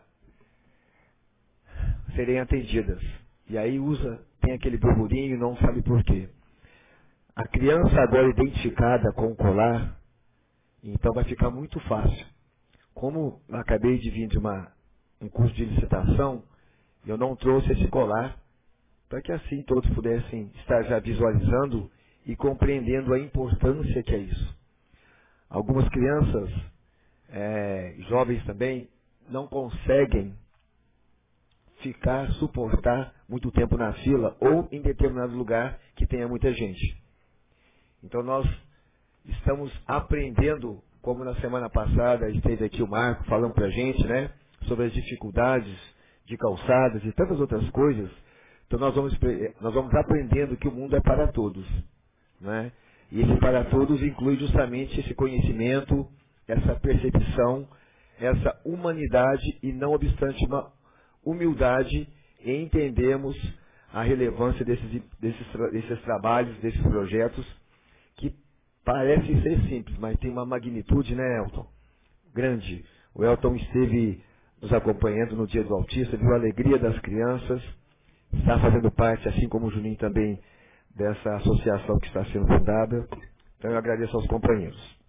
serem atendidas. E aí usa, tem aquele burburinho e não sabe por quê. A criança agora identificada com o colar, então vai ficar muito fácil. Como eu acabei de vir de uma, um curso de licitação, eu não trouxe esse colar para que assim todos pudessem estar já visualizando e compreendendo a importância que é isso. Algumas crianças, é, jovens também, não conseguem ficar, suportar muito tempo na fila ou em determinado lugar que tenha muita gente. Então nós estamos aprendendo, como na semana passada esteve aqui o Marco falando para a gente, né, sobre as dificuldades de calçadas e tantas outras coisas. Então nós vamos, nós vamos aprendendo que o mundo é para todos, né? E esse para todos inclui justamente esse conhecimento, essa percepção, essa humanidade e não obstante uma humildade em entendermos a relevância desses, desses, desses trabalhos, desses projetos que parecem ser simples, mas tem uma magnitude, né, Elton? Grande. O Elton esteve nos acompanhando no Dia do Autista, viu a alegria das crianças, está fazendo parte, assim como o Juninho também, dessa associação que está sendo fundada. Então eu agradeço aos companheiros.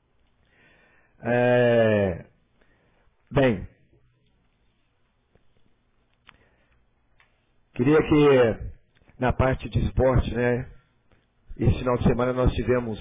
É... Bem, queria que na parte de esporte, né, esse final de semana nós tivemos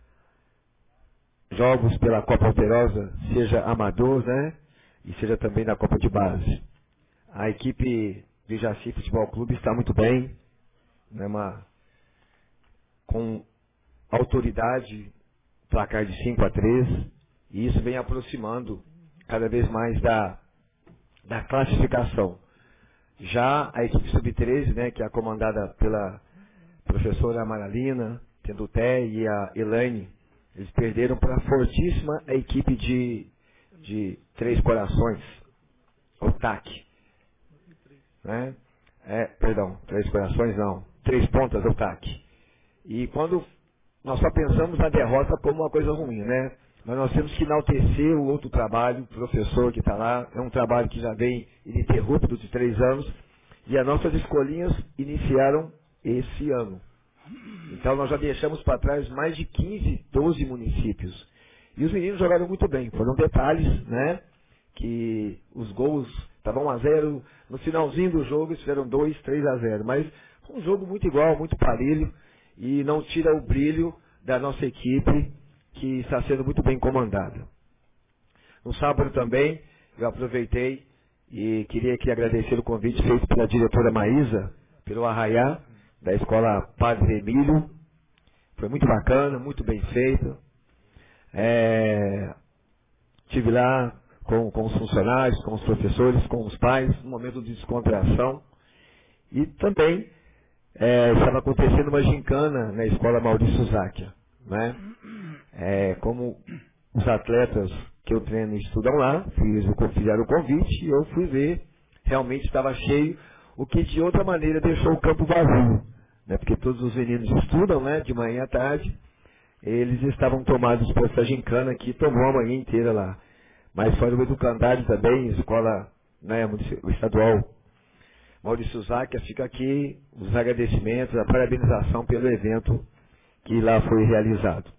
jogos pela Copa Alterosa, seja amador, né, e seja também na Copa de Base. A equipe do Jaci Futebol Clube está muito bem, né, uma, com autoridade, placar de cinco a três, e isso vem aproximando cada vez mais da, da classificação. Já a equipe sub treze, né, que é comandada pela professora Amaralina, tendo o Té e a Elaine, eles perderam para a fortíssima equipe de, de Três Corações, o T A C. Né? É, perdão, Três Corações não, Três Pontas, o T A C. E quando nós só pensamos na derrota como uma coisa ruim, né? Mas nós temos que enaltecer o outro trabalho, o professor que está lá, é um trabalho que já vem ininterrupto de três anos, e as nossas escolinhas iniciaram esse ano. Então nós já deixamos para trás mais de quinze, doze municípios. E os meninos jogaram muito bem, foram detalhes, né? Que os gols estavam um a zero, no finalzinho do jogo eles fizeram dois, três a zero, mas foi um jogo muito igual, muito parelho, e não tira o brilho da nossa equipe, que está sendo muito bem comandada. No sábado também, eu aproveitei e queria aqui agradecer o convite feito pela diretora Maísa, pelo Arraiá, da escola Padre Emílio. Foi muito bacana, muito bem feito. É, estive lá com, com os funcionários, com os professores, com os pais, um momento de descontração. E também é, estava acontecendo uma gincana na escola Maurício Záquia, né? É, como os atletas que eu treino estudam lá, fiz, fizeram o convite e eu fui ver, realmente estava cheio, o que de outra maneira deixou o campo vazio, né? Porque todos os meninos estudam, né? De manhã à tarde, eles estavam tomados por essa gincana que tomou a manhã inteira lá. Mas foi no educandário também, escola, né, estadual Maurício Záquia, fica aqui os agradecimentos, a parabenização pelo evento que lá foi realizado.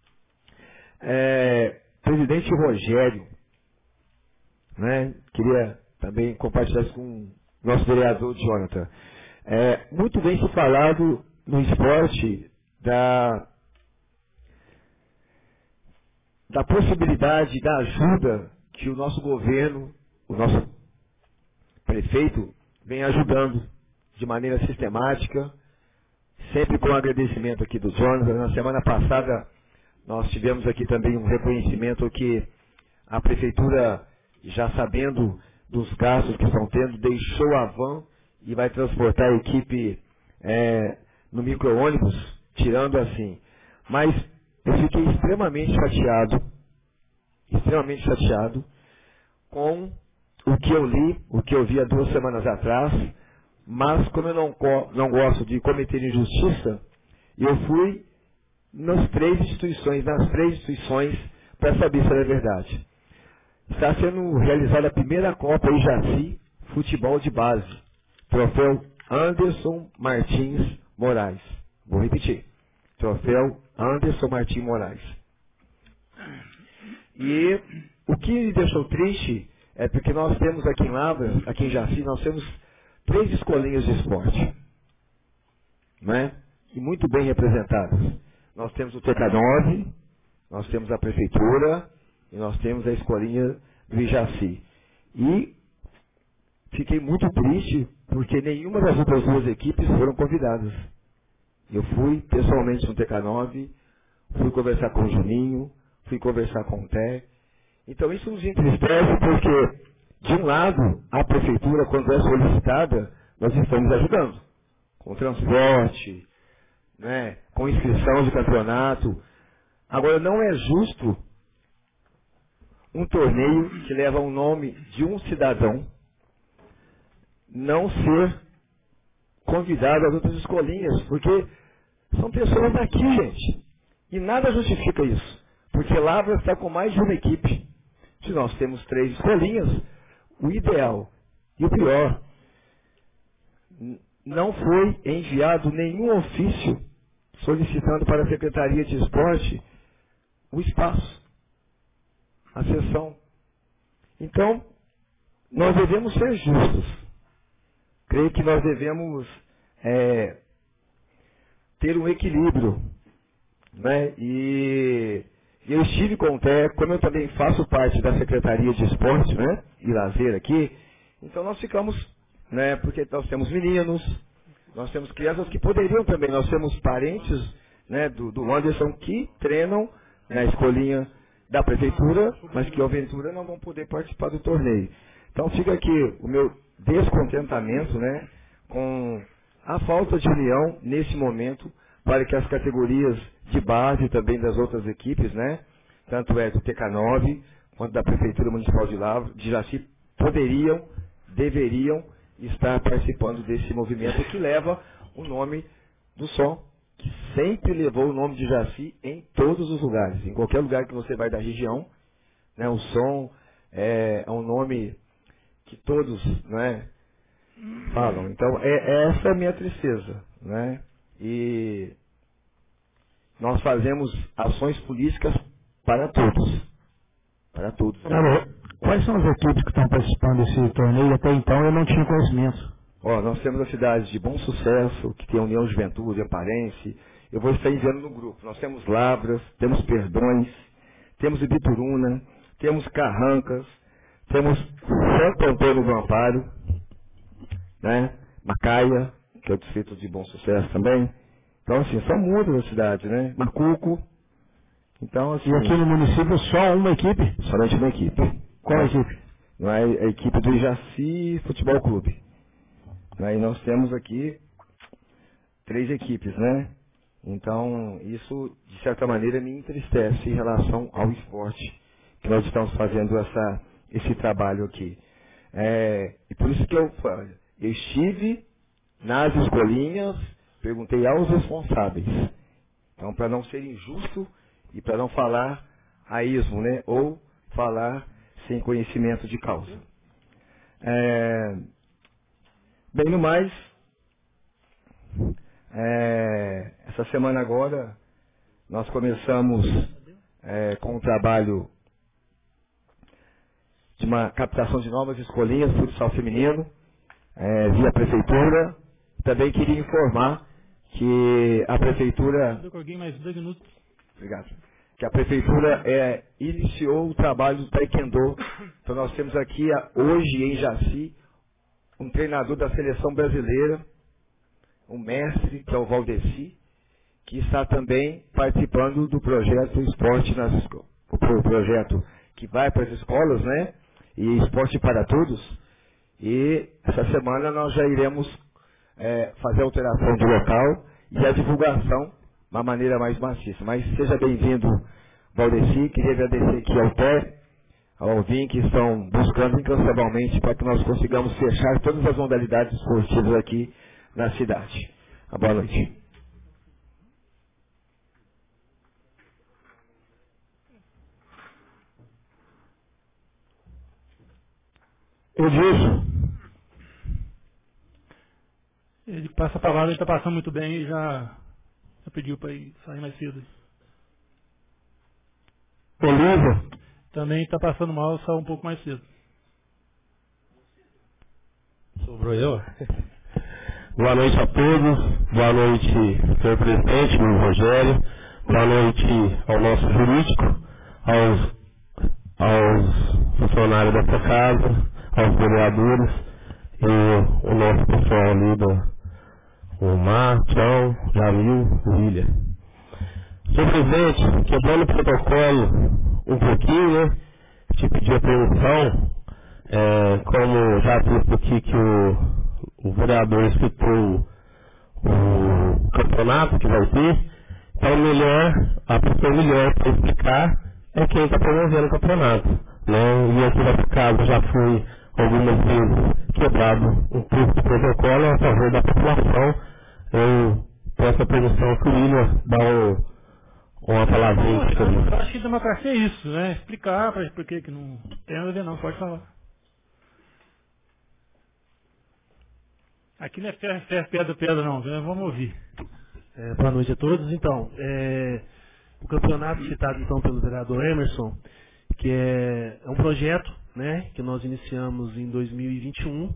É, presidente Rogério, né, queria também compartilhar isso com o nosso vereador Jonathan. É, muito bem se falado no esporte da, da possibilidade, da ajuda que o nosso governo, o nosso prefeito, vem ajudando de maneira sistemática, sempre com agradecimento aqui do Jonathan. Na semana passada nós tivemos aqui também um reconhecimento que a prefeitura, já sabendo dos gastos que estão tendo, deixou a van e vai transportar a equipe é, no micro-ônibus, tirando assim. Mas eu fiquei extremamente chateado, extremamente chateado com o que eu li, o que eu vi há duas semanas atrás, mas como eu não, não gosto de cometer injustiça, eu fui nas três instituições, nas três instituições, para saber se era verdade. Está sendo realizada a primeira Copa Ijaci Futebol de Base, troféu Anderson Martins Moraes. Vou repetir, troféu Anderson Martins Moraes. E o que me deixou triste é porque nós temos aqui em Lavras, aqui em Jaci, nós temos três escolinhas de esporte, né? E muito bem representadas. Nós temos o T K nove, nós temos a prefeitura e nós temos a escolinha do Ijaci. E fiquei muito triste porque nenhuma das outras duas equipes foram convidadas. Eu fui pessoalmente no T K nove, fui conversar com o Juninho, fui conversar com o Té. Então isso nos entristece porque, de um lado, a prefeitura, quando é solicitada, nós estamos ajudando. Com transporte, né, com inscrição de campeonato. Agora, não é justo um torneio que leva o nome de um cidadão não ser convidado às outras escolinhas, porque são pessoas daqui, gente. E nada justifica isso. Porque Lavras está com mais de uma equipe. Se nós temos três escolinhas, o ideal e o pior, não foi enviado nenhum ofício solicitando para a Secretaria de Esporte o espaço, a sessão. Então, nós devemos ser justos. Creio que nós devemos é, ter um equilíbrio, né? E eu estive com o Té, como eu também faço parte da Secretaria de Esporte, né, e Lazer aqui, então nós ficamos, né, porque nós temos meninos, nós temos crianças que poderiam também, nós temos parentes, né, do, do Anderson que treinam na escolinha da prefeitura, mas que, aventura, não vão poder participar do torneio. Então fica aqui o meu descontentamento, né, com a falta de união nesse momento, para que as categorias de base também das outras equipes, né, tanto é do T K nove quanto da Prefeitura Municipal de Lavras, de Jaci, poderiam, deveriam estar participando desse movimento que leva o nome do som, que sempre levou o nome de Jaci em todos os lugares. Em qualquer lugar que você vai da região, né, o som é, é um nome que todos, né, falam. Então, é, essa é a minha tristeza, né? E nós fazemos ações políticas para todos. Para todos.
Alô, quais são as equipes que estão participando desse torneio? Até então eu não tinha conhecimento.
Ó, nós temos a cidade de Bom Sucesso, que tem a União Juventude, Aparense. Eu vou estar enviando no grupo. Nós temos Lavras, temos Perdões, temos Ibituruna, temos Carrancas, temos Santo Antônio do Amparo, né? Macaia, que é o distrito de Bom Sucesso também. Então, assim, são muitas as cidades, né? Macuco. Então, assim,
e aqui no município só uma equipe?
Somente uma equipe.
Qual
é,
a equipe?
Não é a equipe do Ijaci Futebol Clube. Aí nós temos aqui três equipes, né? Então, isso, de certa maneira, me entristece em relação ao esporte, que nós estamos fazendo essa, esse trabalho aqui. É, e por isso que eu, eu estive nas escolinhas, perguntei aos responsáveis. Então, para não ser injusto e para não falar a esmo, né? Ou falar sem conhecimento de causa. É, bem no mais, é, essa semana agora, nós começamos é, com um trabalho de uma captação de novas escolinhas, futsal feminino, é, via prefeitura. Também queria informar que a prefeitura...
mais dois minutos.
Obrigado. Que a prefeitura é, iniciou o trabalho do taekwondo. Então nós temos aqui hoje em Jaci um treinador da seleção brasileira, um mestre, que é o Valdeci, que está também participando do projeto Esporte nas Escolas. O projeto que vai para as escolas, né? E Esporte para Todos. E essa semana nós já iremos é, fazer a alteração do local e a divulgação de uma maneira mais maciça. Mas seja bem-vindo, Valdeci. Queria agradecer aqui ao Té, ao Alvin, que estão buscando incansavelmente para que nós consigamos fechar todas as modalidades esportivas aqui na cidade. Boa noite.
Edilson.
Ele passa a palavra, ele está passando muito bem e já, já pediu para ir sair mais cedo.
Oliva.
Também está passando mal, saiu um pouco mais cedo.
Sobrou eu? Boa noite a todos. Boa noite, senhor presidente, meu Rogério. Boa noite ao nosso jurídico, aos, aos funcionários dessa casa, aos vereadores e o nosso pessoal ali do o Mar, Tchau, Jamil, William. Senhor presidente, quebrando o protocolo um pouquinho, né? Te pedir a permissão, é, como já visto aqui que o, o vereador explitou o, o campeonato que vai ter, então melhor, a pessoa melhor para explicar é quem está promovendo o campeonato. Né? E aqui nessa casa já fui algumas vezes quebrado um pouco de protocolo a favor da população. Eu peço a permissão que o William dá um, uma palavrinha.
Eu, eu acho que democracia é isso, né? Explicar para por que que não tem nada a ver não, pode falar. Aqui não é ferro, ferro, pedra, pedra não, vamos ouvir.
É, boa noite a todos. Então, é, o campeonato citado então pelo vereador Emerson, que é, é um projeto, né, que nós iniciamos em dois mil e vinte e um,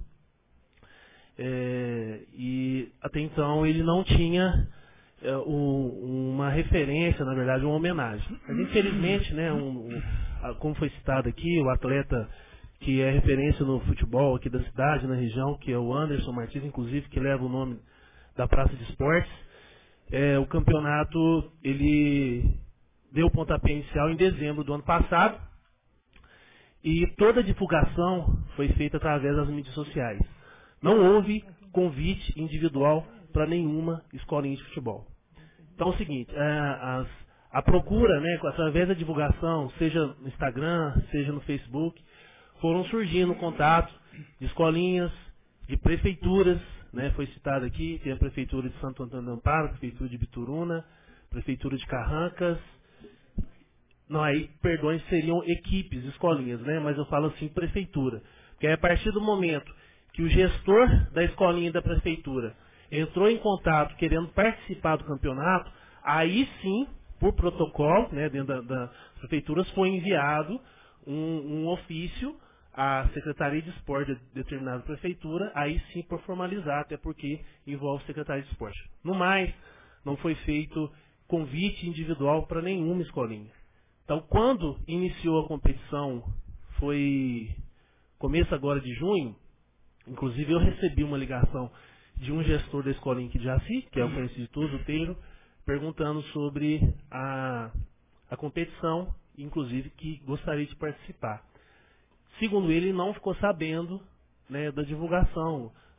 é, e até então ele não tinha é, um, uma referência, na verdade, uma homenagem. Mas infelizmente, né, um, um, a, como foi citado aqui, o atleta que é referência no futebol aqui da cidade, na região, que é o Anderson Martins, inclusive, que leva o nome da Praça de Esportes, é, o campeonato ele deu o pontapé inicial em dezembro do ano passado, e toda a divulgação foi feita através das mídias sociais. Não houve convite individual para nenhuma escolinha de futebol. Então é o seguinte, a, as, a procura, né, através da divulgação, seja no Instagram, seja no Facebook, foram surgindo contatos de escolinhas, de prefeituras, né, foi citado aqui, tem a Prefeitura de Santo Antônio do Amparo, a Prefeitura de Bituruna, Prefeitura de Carrancas. Não, aí, perdões, seriam equipes, escolinhas, né? Mas eu falo assim, prefeitura. Porque aí, a partir do momento que o gestor da escolinha da prefeitura entrou em contato querendo participar do campeonato, aí sim, por protocolo, né, dentro da, das prefeituras, foi enviado um, um ofício à Secretaria de Esporte de determinada prefeitura, aí sim por formalizar, até porque envolve Secretaria de Esporte. No mais, não foi feito convite individual para nenhuma escolinha. Então, quando iniciou a competição, foi começo agora de junho, inclusive eu recebi uma ligação de um gestor da escolinha aqui de Jaci, que é o conhecido de todos, o Teiro, perguntando sobre a, a competição, inclusive que gostaria de participar. Segundo ele, não ficou sabendo, né, da divulgação.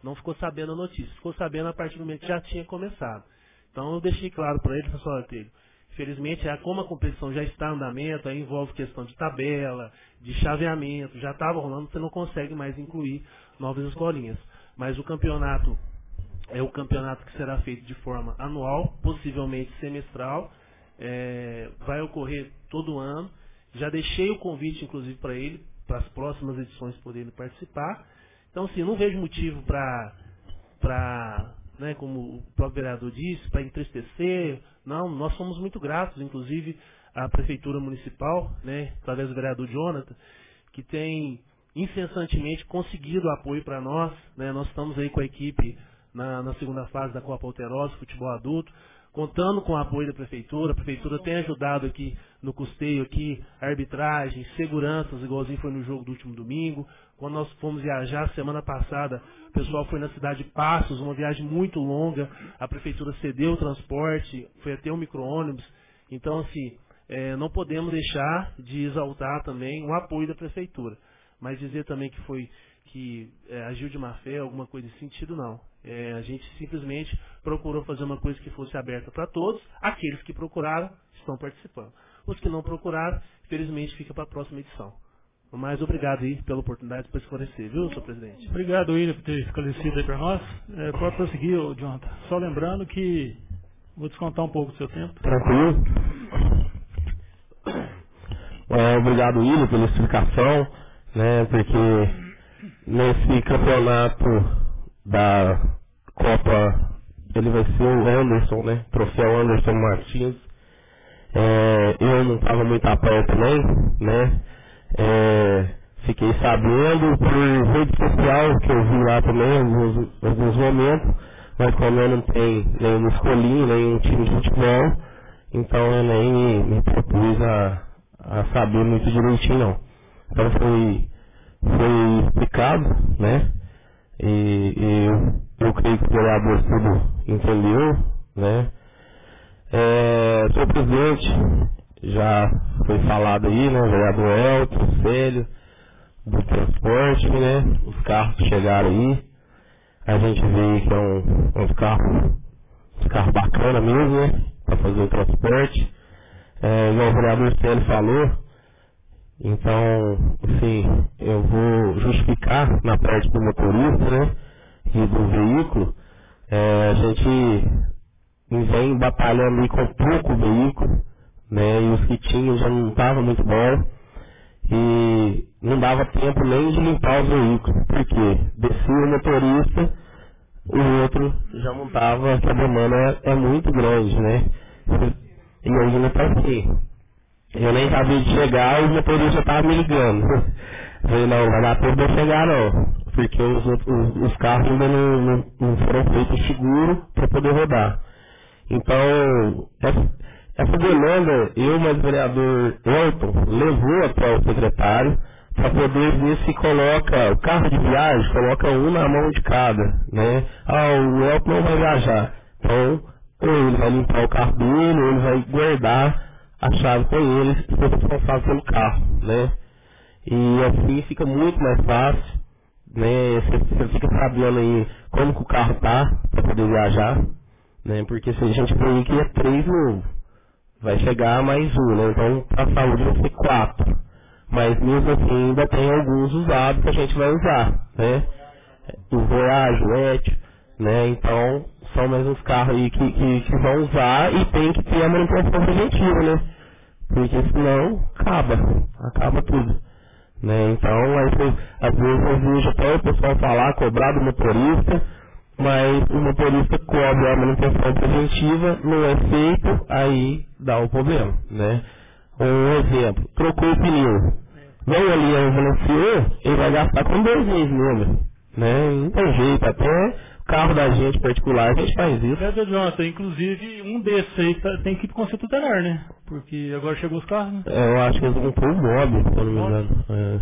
não ficou sabendo a notícia, ficou sabendo a partir do momento que já tinha começado. Então eu deixei claro para ele, pessoal, Artelho, infelizmente, é, como a competição já está em andamento, aí envolve questão de tabela, de chaveamento, já estava rolando, você não consegue mais incluir novas escolinhas. Mas o campeonato é o campeonato que será feito de forma anual, possivelmente semestral, é, vai ocorrer todo ano. Já deixei o convite, inclusive, para ele, para as próximas edições poderem participar. Então, assim, não vejo motivo para, para, né, como o próprio vereador disse, para entristecer. Não, nós somos muito gratos, inclusive, à Prefeitura Municipal, né, através do vereador Jonathan, que tem incessantemente conseguido apoio para nós, né. Nós estamos aí com a equipe na, na segunda fase da Copa Alterosa, futebol adulto, contando com o apoio da Prefeitura. A Prefeitura tem ajudado aqui no custeio, aqui, arbitragem, seguranças, igualzinho foi no jogo do último domingo. Quando nós fomos viajar, semana passada, o pessoal foi na cidade de Passos, uma viagem muito longa, a Prefeitura cedeu o transporte, foi até um micro-ônibus. Então, assim, é, não podemos deixar de exaltar também o apoio da Prefeitura. Mas dizer também que foi que é, agiu de má fé, alguma coisa nesse sentido, não. É, a gente simplesmente procurou fazer uma coisa que fosse aberta para todos. Aqueles que procuraram estão participando. Os que não procuraram, infelizmente, fica para a próxima edição. Mas obrigado aí pela oportunidade para esclarecer, viu, senhor presidente?
Obrigado, William, por ter esclarecido aí para nós. É, pode prosseguir, Jonathan. Só lembrando que vou descontar um pouco do seu tempo.
Tranquilo. É, obrigado, William, pela explicação, né, porque nesse campeonato da Copa, ele vai ser o Anderson, né, troféu Anderson Martins. É, eu não estava muito a pé também, né, é, fiquei sabendo por rede social, que eu vi lá também alguns, alguns momentos, mas como eu não tenho nenhuma escolinha, nenhum time de futebol, então eu nem me, me propus a, a saber muito direitinho não. Então foi, foi explicado, né, e, e eu, eu creio que o vereador tudo entendeu, né. É, senhor presidente, já foi falado aí, né, o vereador Elton, Célio, do transporte, né, os carros que chegaram aí, a gente vê que é um, uns carros, uns carros bacanas mesmo, né, para fazer o transporte, é, igual o vereador Célio falou, então, assim, eu vou justificar na parte do motorista, né, e do veículo, é, a gente vem batalhando aí com pouco veículo, né, e os que tinham já não estavam muito bom, e não dava tempo nem de limpar os veículos, porque descia o motorista, o outro já não estava, que a demanda é, é muito grande, né, e hoje não está assim. Eu nem acabei de chegar e o motorista já estava me ligando. Eu falei, não, vai dar tempo de eu chegar não, porque os, os, os carros ainda não, não, não foram feitos seguro para poder rodar. Então, essa, essa demanda, eu, mas o vereador Elton, levou até o secretário para poder ver se coloca o carro de viagem, coloca um na mão de cada, né? Ah, o Elton não vai viajar, então ou ele vai limpar o carro dele, ou ele vai guardar a chave com ele, se for responsável pelo carro, né? E assim fica muito mais fácil, né? Você, você fica sabendo aí como que o carro tá para poder viajar, né? Porque se a gente for que é três novos, vai chegar mais um, né? Então para a saúde vai ser quatro, mas mesmo assim ainda tem alguns usados que a gente vai usar, né? O Voyage, o Et, né? Então são mais uns carros aí que, que, que vão usar e tem que ter a manutenção preventiva, né? Porque senão acaba, acaba tudo, né? Então aí, às vezes eu vejo até o pessoal falar, cobrar do motorista, mas o motorista cobra a manutenção preventiva, não é feito, aí dá o problema, né? Um exemplo, trocou o pneu, não ali é balanceou, ele vai gastar com dois meses mesmo, né? Não tem jeito, até carro da gente particular, a gente faz isso.
Vereador Jonathan, inclusive um desses aí tá, tem que ir pro Conselho Tutelar, né? Porque agora chegou os carros, né?
É, eu acho que eles vão pôr o mob, se eu não me engano. É.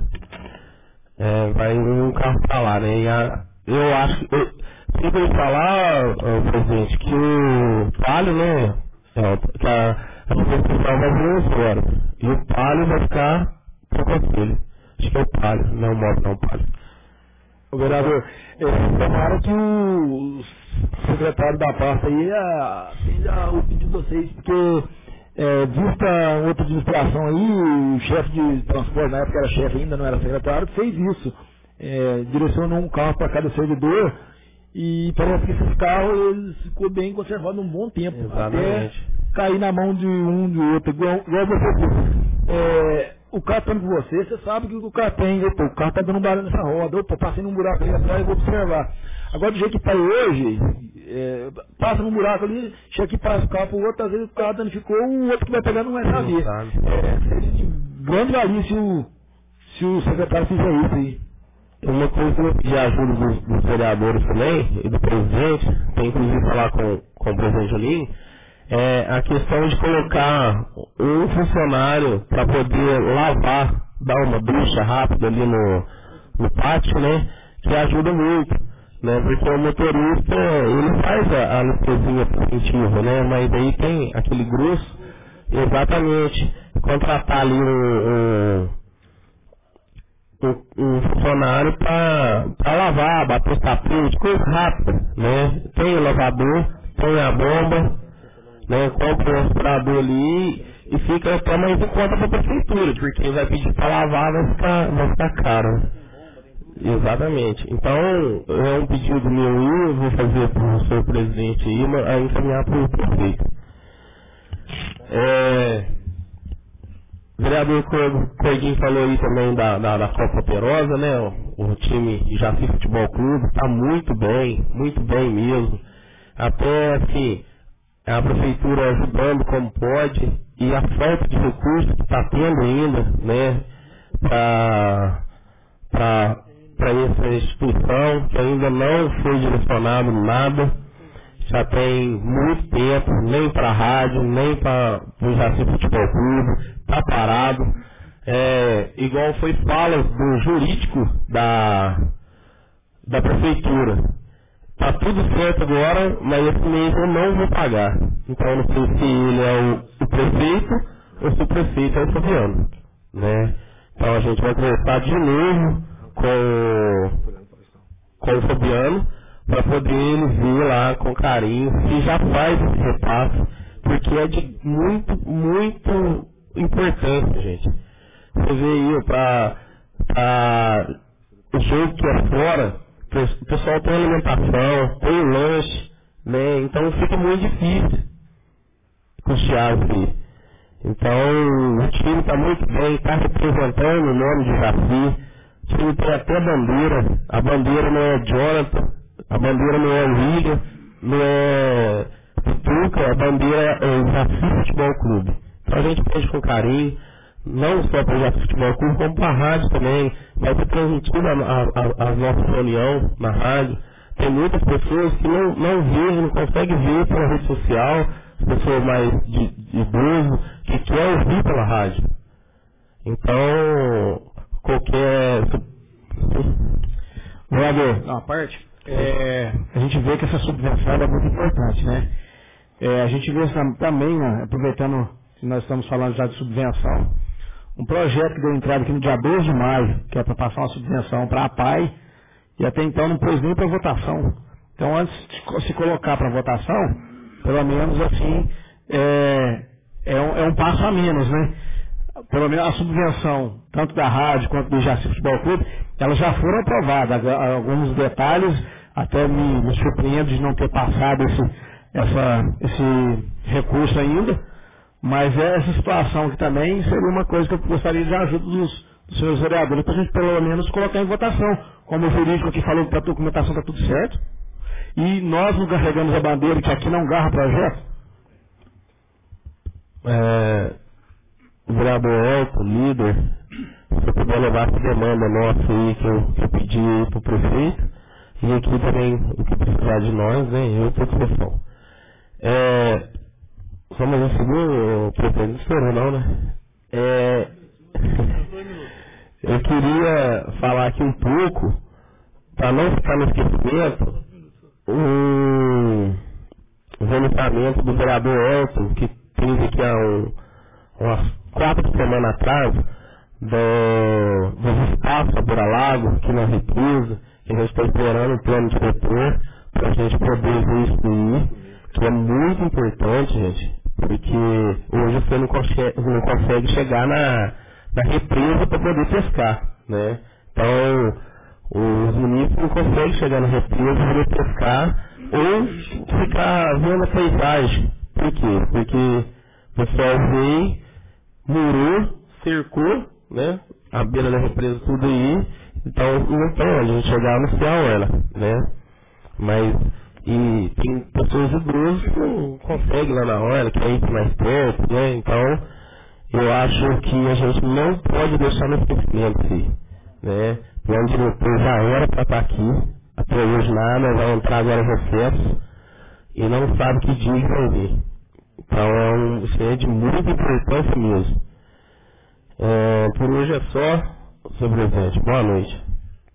É, vai um carro pra lá, né? E a, eu acho que. Eu, sempre eu falar, ó, presidente, que o Palio, né? É, que a, a pessoa vai vir fora. E o Palio vai ficar pro Conselho. Acho que é o Palio, não é o mob, não, o Palio.
O vereador, é, tomara que o secretário da pasta aí atenda o pedido de vocês, porque é, vista outra administração aí, o chefe de transporte, na época era chefe ainda, não era secretário, fez isso. É, direcionou um carro para cada servidor e parece que esse carro ele ficou bem conservado um bom tempo.
Exatamente.
Até cair na mão de um de outro, igual, igual você disse. É, o carro estando com você, você sabe que o carro tem, opa, o carro está dando um barulho nessa roda, opa, passei num buraco ali atrás, eu vou observar. Agora do jeito que está hoje, é, passa num buraco ali, chega aqui, passa o carro pro outro, às vezes o carro danificou, o outro que vai pegar não vai saber. É, seria de grande valia se o, se o secretário fizer isso aí.
Uma coisa que eu pedi ajuda dos, dos vereadores também, e do presidente, tem inclusive falar com, com o presidente Juninho, é a questão de colocar um funcionário para poder lavar, dar uma ducha rápida ali no, no pátio, né? Que ajuda muito, né? Porque o motorista, ele faz a, a limpezinha preventiva, né? Mas aí tem aquele grosso, exatamente, contratar ali um, um, um, um funcionário para lavar, bater os tapetes, coisa rápida, né? Tem o lavador, tem a bomba, né, compra o aspirador ali e fica até mais em conta para a prefeitura, porque vai pedir para lavar, vai ficar, vai ficar caro. Exatamente. Então, é um pedido meu aí, eu vou fazer para o senhor presidente aí, aí encaminhar para o prefeito. É, o vereador Corguinho falou aí também da, da, da Copa Perosa, né? O, o time Jaci Futebol Clube está muito bem, muito bem mesmo. Até assim, a prefeitura ajudando como pode, e a falta de recursos que está tendo ainda, né, para essa instituição, que ainda não foi direcionado nada, já tem muito tempo, nem para a rádio, nem para o Jaci Futebol Clube, está parado. É, igual foi fala do jurídico da, da prefeitura. Tá tudo certo agora, mas esse mês eu não vou pagar. Então eu não sei se ele é o, o prefeito ou se o prefeito é o Fabiano, né? Então a gente vai conversar de novo com, com o Fabiano para poder ele vir lá com carinho se já faz esse repasse, porque é de muito, muito importância, gente. Você vê aí para o jogo que é fora, o pessoal tem alimentação, tem lanche, né? Então fica muito difícil custear aqui. Então o time está muito bem, está representando o nome de Jaci. O time tem até bandeira. A bandeira não é Jonathan, a bandeira não é William, não é Pituca, a bandeira é o Jaci Futebol Clube. Então a gente pede com carinho, não só para o Jaci Futebol Clube, como para a rádio também. Vai ser transmitida a, a, a nossa reunião na rádio. Tem muitas pessoas que não, não veem, não conseguem ver pela rede social, pessoas mais de, de idoso, que querem ouvir pela rádio. Então, qualquer...
Vereador, uma parte, é, a gente vê que essa subvenção é muito importante, né? É, a gente vê também, né, aproveitando que nós estamos falando já de subvenção, um projeto que deu entrada aqui no dia doze de maio, que é para passar uma subvenção para a P A I, e até então não pôs nem para votação. Então, antes de se colocar para votação, pelo menos assim, é, é, um, é um passo a menos, né? Pelo menos a subvenção, tanto da rádio quanto do Jaci Futebol Clube, elas já foram aprovadas. Alguns detalhes, até me, me surpreendo de não ter passado esse, essa, esse recurso ainda. Mas essa situação aqui também seria uma coisa que eu gostaria de ajuda dos, dos senhores vereadores, para a gente pelo menos colocar em votação. Como o jurídico aqui falou que a documentação está tudo certo, e nós não carregamos a bandeira que aqui não garra projeto.
É, o vereador Elton, líder, se eu puder levar essa demanda nossa aí que eu, que eu pedi para o prefeito, e aqui também o que precisar de nós, né, eu estou à disposição. É, só mais um segundo, prefeito, não estourou não, né? É, eu queria falar aqui um pouco, para não ficar no esquecimento, um vomitamento do vereador Elton, que teve aqui há um, umas quatro semanas atrás, do, dos espaços a Bura Lago, aqui na Represa, que a gente está esperando o plano diretor para a gente poder ver isso aí, que é muito importante, gente, porque hoje você não consegue, não consegue chegar na, na represa para poder pescar, né? Então, os munícipes não conseguem chegar na represa para poder pescar ou ficar vendo a paisagem. Por quê? Porque o pessoal veio, murou, cercou, né? A beira da represa tudo aí, então não tem onde a gente chegar no céu ela, né? Mas, e tem pessoas idosas que não conseguem lá na hora, que é ir mais perto, né? Então, eu acho que a gente não pode deixar no esquecimento, filho, né? O plano diretor já era para estar aqui, até hoje nada, vai entrar agora em recesso, e não sabe que dia que vai vir. Então, é um, isso é de muita importância mesmo. É, por hoje é só, senhor presidente. Boa noite.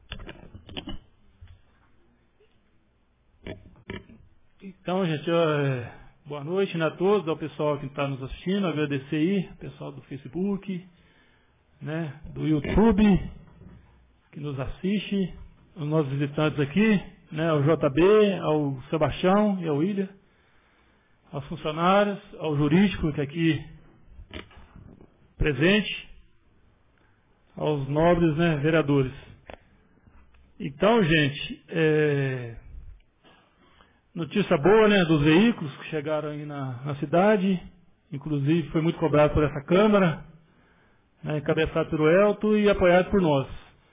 Então, gente, é, boa noite, né, a todos, ao pessoal que está nos assistindo, agradecer aí, pessoal do Facebook, né, do YouTube, que nos assiste, os nossos visitantes aqui, né, ao J B, ao Sebastião e ao William, aos funcionários, ao jurídico que é aqui presente, aos nobres, né, vereadores. Então, gente, é, notícia boa, né, dos veículos que chegaram aí na, na cidade, inclusive foi muito cobrado por essa Câmara, né, encabeçado pelo Elton e apoiado por nós.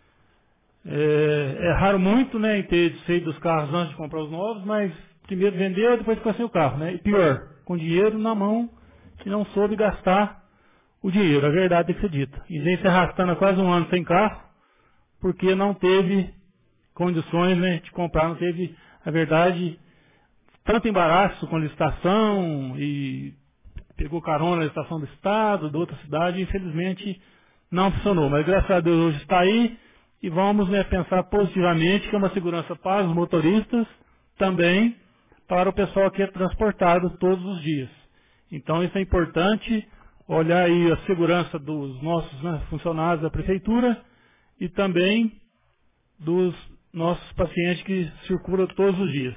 É, é raro muito, né, em ter desfeito dos carros antes de comprar os novos, mas primeiro vendeu, depois ficou sem o carro, né, e pior, com dinheiro na mão e não soube gastar o dinheiro, a verdade tem que ser dita. E vem se arrastando há quase um ano sem carro, porque não teve condições, né, de comprar, não teve, a verdade, tanto embaraço com licitação e pegou carona na licitação do Estado, de outra cidade, e infelizmente não funcionou. Mas graças a Deus hoje está aí e vamos, né, pensar positivamente que é uma segurança para os motoristas, também para o pessoal que é transportado todos os dias. Então isso é importante, olhar aí a segurança dos nossos, né, funcionários da Prefeitura e também dos nossos pacientes que circulam todos os dias.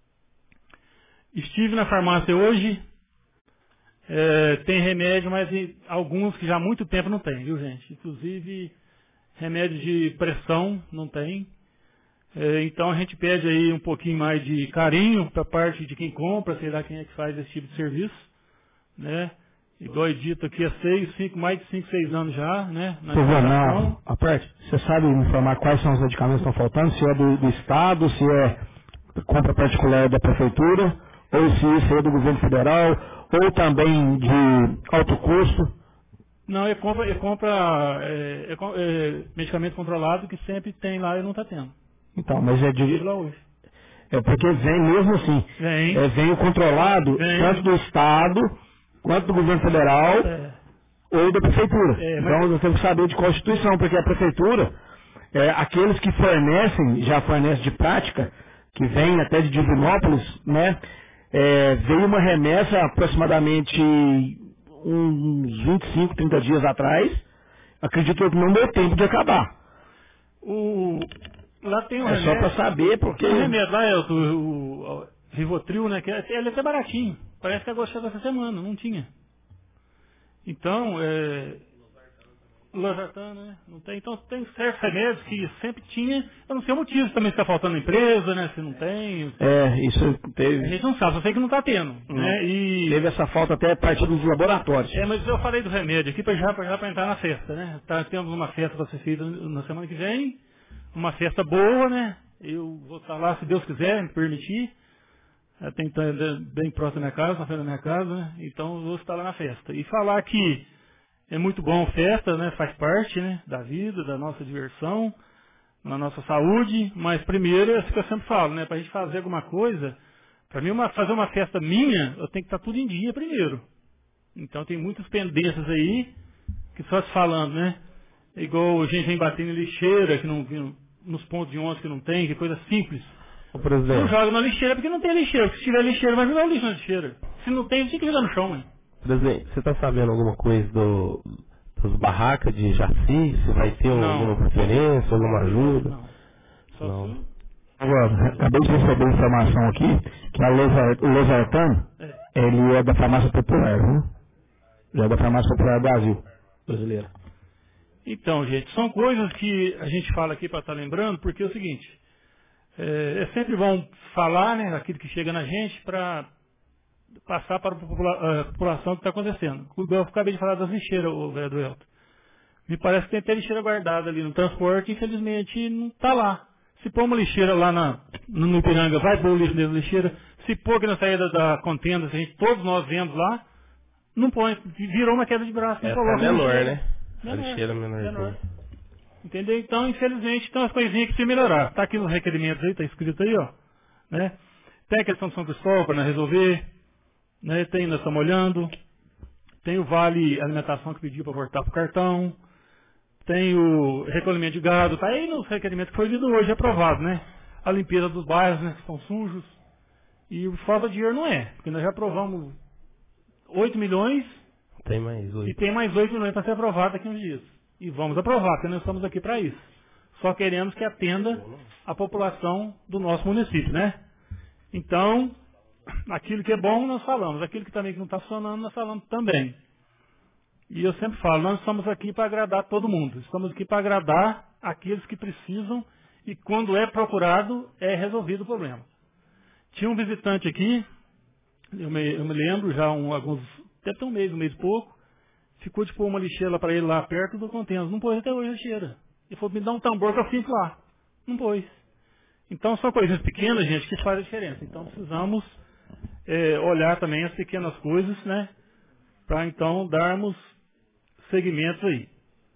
Estive na farmácia hoje, é, tem remédio, mas alguns que já há muito tempo não tem, viu, gente? Inclusive, remédio de pressão não tem. É, então a gente pede aí um pouquinho mais de carinho para parte de quem compra, sei lá quem é que faz esse tipo de serviço, né? Igual é dito aqui há seis, cinco, mais de cinco, seis anos já, né? Na
Silvana, a parte, você sabe me informar quais são os medicamentos que estão faltando? Se é do, do Estado, se é compra particular da Prefeitura, ou se isso é do governo federal, ou também de alto custo?
Não, é compra, é compra é, é, é, medicamento controlado que sempre tem lá e não está tendo.
Então, mas é de...
lá hoje.
É porque vem mesmo assim.
Vem.
É, vem o controlado,
vem.
tanto do Estado, quanto do governo federal,
é.
ou da Prefeitura.
É, mas...
Então, nós temos que saber de qual instituição, porque a Prefeitura, é, aqueles que fornecem, já fornecem de prática, que vem até de Divinópolis, né? É, veio uma remessa aproximadamente uns vinte e cinco, trinta dias atrás. Acredito que não deu tempo de acabar.
O... Lá tem um
é
remédio.
só para saber, porque...
Tem um remédio lá, é o, o, o Rivotril, né? Que é, ele é até baratinho. Parece que agora chegou essa semana, não tinha. Então, é... Losartana, né? Não tem. Então tem certos remédios que sempre tinha. Eu não sei o motivo, se também está faltando na empresa, né? Se não tem. Se...
É, isso teve.
A gente não sabe, só sei que não está tendo.
Hum.
Né? E...
Teve essa falta até a partir dos laboratórios.
É, mas eu falei do remédio aqui para já para entrar na festa, né? Tá, temos uma festa para ser feita na semana que vem. Uma festa boa, né? Eu vou estar lá, se Deus quiser, me permitir. Tem bem próximo da minha casa, na frente da minha casa, né? Então eu vou estar lá na festa. E falar que é muito bom festa, né? Faz parte, né? Da vida, da nossa diversão, na nossa saúde. Mas primeiro, é isso que eu sempre falo, né? Para a gente fazer alguma coisa, para mim uma, fazer uma festa minha, eu tenho que estar tudo em dia primeiro. Então tem muitas pendências aí, que só se falando, né? Igual a gente vem batendo em lixeira, que não, que não, nos pontos de ônibus que não tem, que é coisa simples.
Ô, presidente.
Não joga na lixeira porque não tem lixeira. Porque se tiver lixeira, vai jogar o lixo na lixeira. Se não tem, tem que jogar no chão, mãe.
Presidente, você está sabendo alguma coisa do, dos barracas de Jaci? Se vai ter
Não.
alguma preferência, alguma ajuda?
Não. Só
Não.
se...
Agora, acabei de receber informação aqui que a Losa- o Losartano,
É.
ele é da farmácia popular, viu? Ele é da farmácia popular Brasil, brasileira.
Então, gente, são coisas que a gente fala aqui para estar lembrando, porque é o seguinte, é, é sempre bom falar, né, aquilo que chega na gente para passar para a popula- a população o que está acontecendo. Eu acabei de falar das lixeiras, o vereador Elton. Me parece que tem até lixeira guardada ali no transporte, infelizmente não está lá. Se pôr uma lixeira lá na, no Ipiranga, vai pôr o lixo dentro da lixeira. Se pôr aqui na saída da contenda, se a gente, todos nós vemos lá, não põe, virou uma queda de braço. Não
Essa é
coloca
menor,
lixeira.
né? A
Menor,
lixeira menorzinha.
menor. Entendeu? Então, infelizmente, tem umas coisinhas que precisa melhorar. Está aqui nos requerimentos aí, está escrito aí, ó. Né? Tem a questão de São Cristóvão para resolver. Né? Tem, nós estamos olhando. Tem o Vale Alimentação que pediu para voltar para o cartão. Tem o recolhimento de gado. Está aí nos requerimentos que foi lido hoje, aprovado, né? A limpeza dos bairros, né? Que estão sujos. E o falta de dinheiro não é. Porque nós já aprovamos oito milhões.
Tem mais oito.
E tem mais oito milhões para ser aprovado daqui a uns dias. E vamos aprovar, porque nós estamos aqui para isso. Só queremos que atenda a população do nosso município, né? Então, aquilo que é bom nós falamos, aquilo que também não está funcionando nós falamos também. E eu sempre falo, nós estamos aqui para agradar todo mundo. Estamos aqui para agradar aqueles que precisam e quando é procurado, é resolvido o problema. Tinha um visitante aqui, eu me, eu me lembro já um, alguns, deve ter um mês, um mês e pouco, ficou de pôr uma lixeira para ele lá perto do contêiner. Não pôs até hoje a lixeira. Ele falou, me dá um tambor que eu fico lá. Não pôs. Então são coisas pequenas, gente, que fazem a diferença. Então precisamos é, olhar também as pequenas coisas, né? Para então darmos segmentos aí.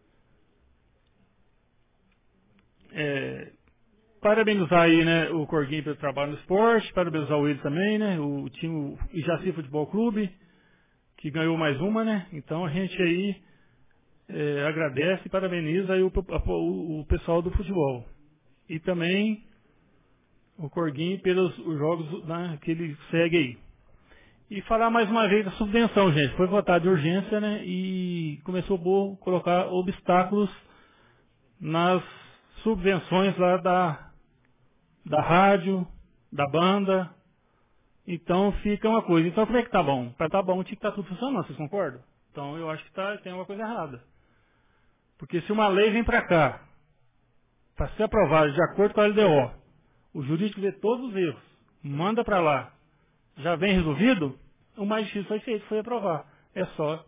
É, parabenizar aí, né, o Corguinho pelo trabalho no esporte, parabenizar o ele também, né? O time Ijaci Futebol Clube, que ganhou mais uma, né? Então a gente aí é, agradece e parabeniza aí o, o, o pessoal do futebol. E também o Corguinho pelos os jogos, né, que ele segue aí. E falar mais uma vez da subvenção, gente. Foi votado de urgência, né? E começou a colocar obstáculos nas subvenções lá da, da rádio, da banda. Então fica uma coisa. Então como é que tá bom? Para tá bom tinha que estar tá tudo funcionando, vocês concordam? Então eu acho que tá, tem uma coisa errada. Porque se uma lei vem para cá, para ser aprovada de acordo com a L D O, o jurídico vê todos os erros, manda para lá, já vem resolvido, o mais difícil foi feito, foi aprovar. É só,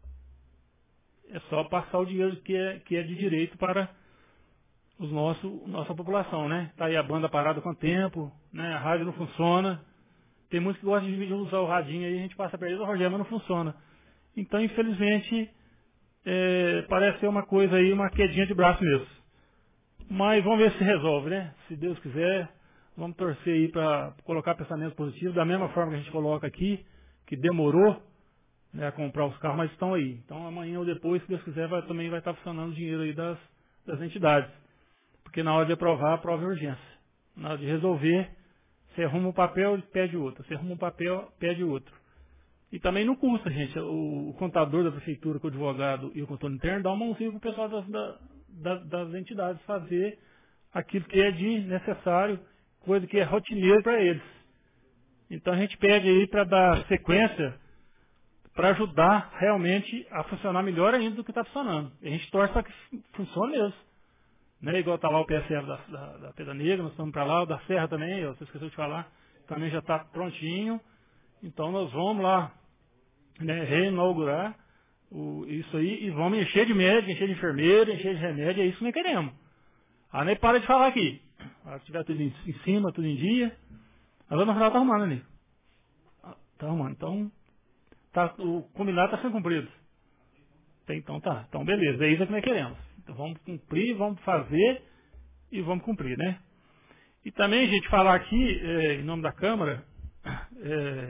é só passar o dinheiro que é, que é de direito para os nossos, nossa população, né? Tá aí a banda parada com o tempo, né? A rádio não funciona. Tem muitos que gostam de usar o radinho aí, a gente passa para eles, o Rogério, mas não funciona. Então, infelizmente, é, parece ser uma coisa aí, uma quedinha de braço mesmo. Mas vamos ver se resolve, né? Se Deus quiser, vamos torcer aí para colocar pensamento positivo, da mesma forma que a gente coloca aqui, que demorou, né, a comprar os carros, mas estão aí. Então, amanhã ou depois, se Deus quiser, vai, também vai estar funcionando o dinheiro aí das, das entidades. Porque na hora de aprovar, aprova a urgência. Na hora de resolver, você arruma um papel e pede outro. Você arruma um papel, pede outro. E também não custa, gente. O, o contador da prefeitura, com o advogado e o controle interno, dá uma mãozinha para o pessoal das, da, das, das entidades fazer aquilo que é de necessário, coisa que é rotineiro para eles. Então a gente pede aí para dar sequência para ajudar realmente a funcionar melhor ainda do que está funcionando. A gente torce para que funcione mesmo. Né? Igual está lá o P S F da, da, da Pedra Negra, nós estamos para lá, o da Serra também, você esqueceu de falar, também já está prontinho. Então nós vamos lá, né, reinaugurar o, isso aí e vamos encher de médico, encher de enfermeiro, encher de remédio, é isso que nós queremos. Aí nem para de falar aqui. Se tiver tudo em, em cima, tudo em dia, agora no final está arrumando ali. Está arrumando. Então, tá, o combinado está sendo cumprido. Então tá, então beleza, é isso que nós queremos. Então vamos cumprir, vamos fazer e vamos cumprir, né? E também, gente, falar aqui, é, em nome da Câmara, é,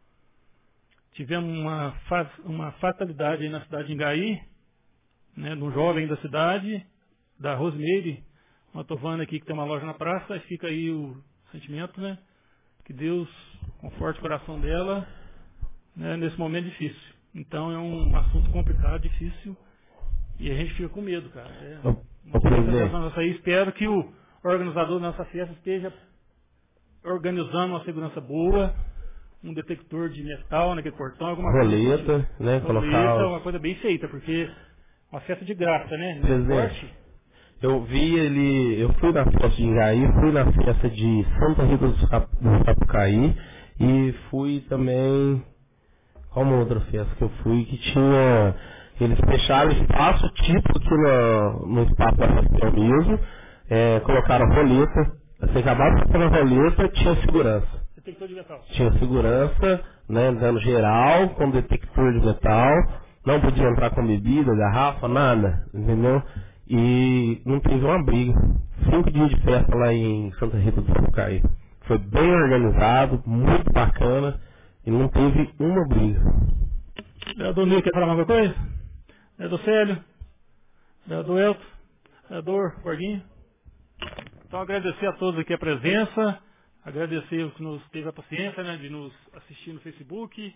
tivemos uma, uma fatalidade aí na cidade de Ingaí, né, de um jovem da cidade, da Rosemeire, uma tovana aqui que tem uma loja na praça, e fica aí o sentimento, né? Que Deus conforte o coração dela, né, nesse momento difícil. Então é um assunto complicado, difícil, e a gente fica com medo, cara. É uma situação aí. Espero que o organizador da nossa festa esteja organizando uma segurança boa, um detector de metal naquele portão, alguma
roleta,
coisa.
né?
Roleta,
Colocar
uma coisa bem feita, porque uma festa de graça, né?
Presidente, eu vi ele, eu fui na festa de Ingaí, fui na festa de Santa Rita do Sap- do Sapucaí e fui também, qual uma outra festa que eu fui que tinha, eles fecharam espaço, tipo aqui no, no espaço da festa mesmo, é, colocaram roleta, você acabava de a roleta, tinha segurança.
Detector de metal.
Tinha segurança, né, dando geral, com detector de metal, não podia entrar com bebida, garrafa, nada, entendeu? E não teve uma briga. Cinco dias de festa lá em Santa Rita do Sapucaí. Foi bem organizado, muito bacana, e não teve uma briga.
Vereador Nil, quer falar mais alguma coisa? Vereador Célio? Vereador Elton? Vereador Borguinho? Então agradecer a todos aqui a presença, agradecer o que nos teve a paciência, né, de nos assistir no Facebook.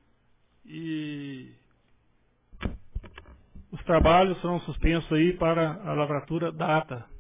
E os trabalhos serão suspensos aí para a lavratura da ata.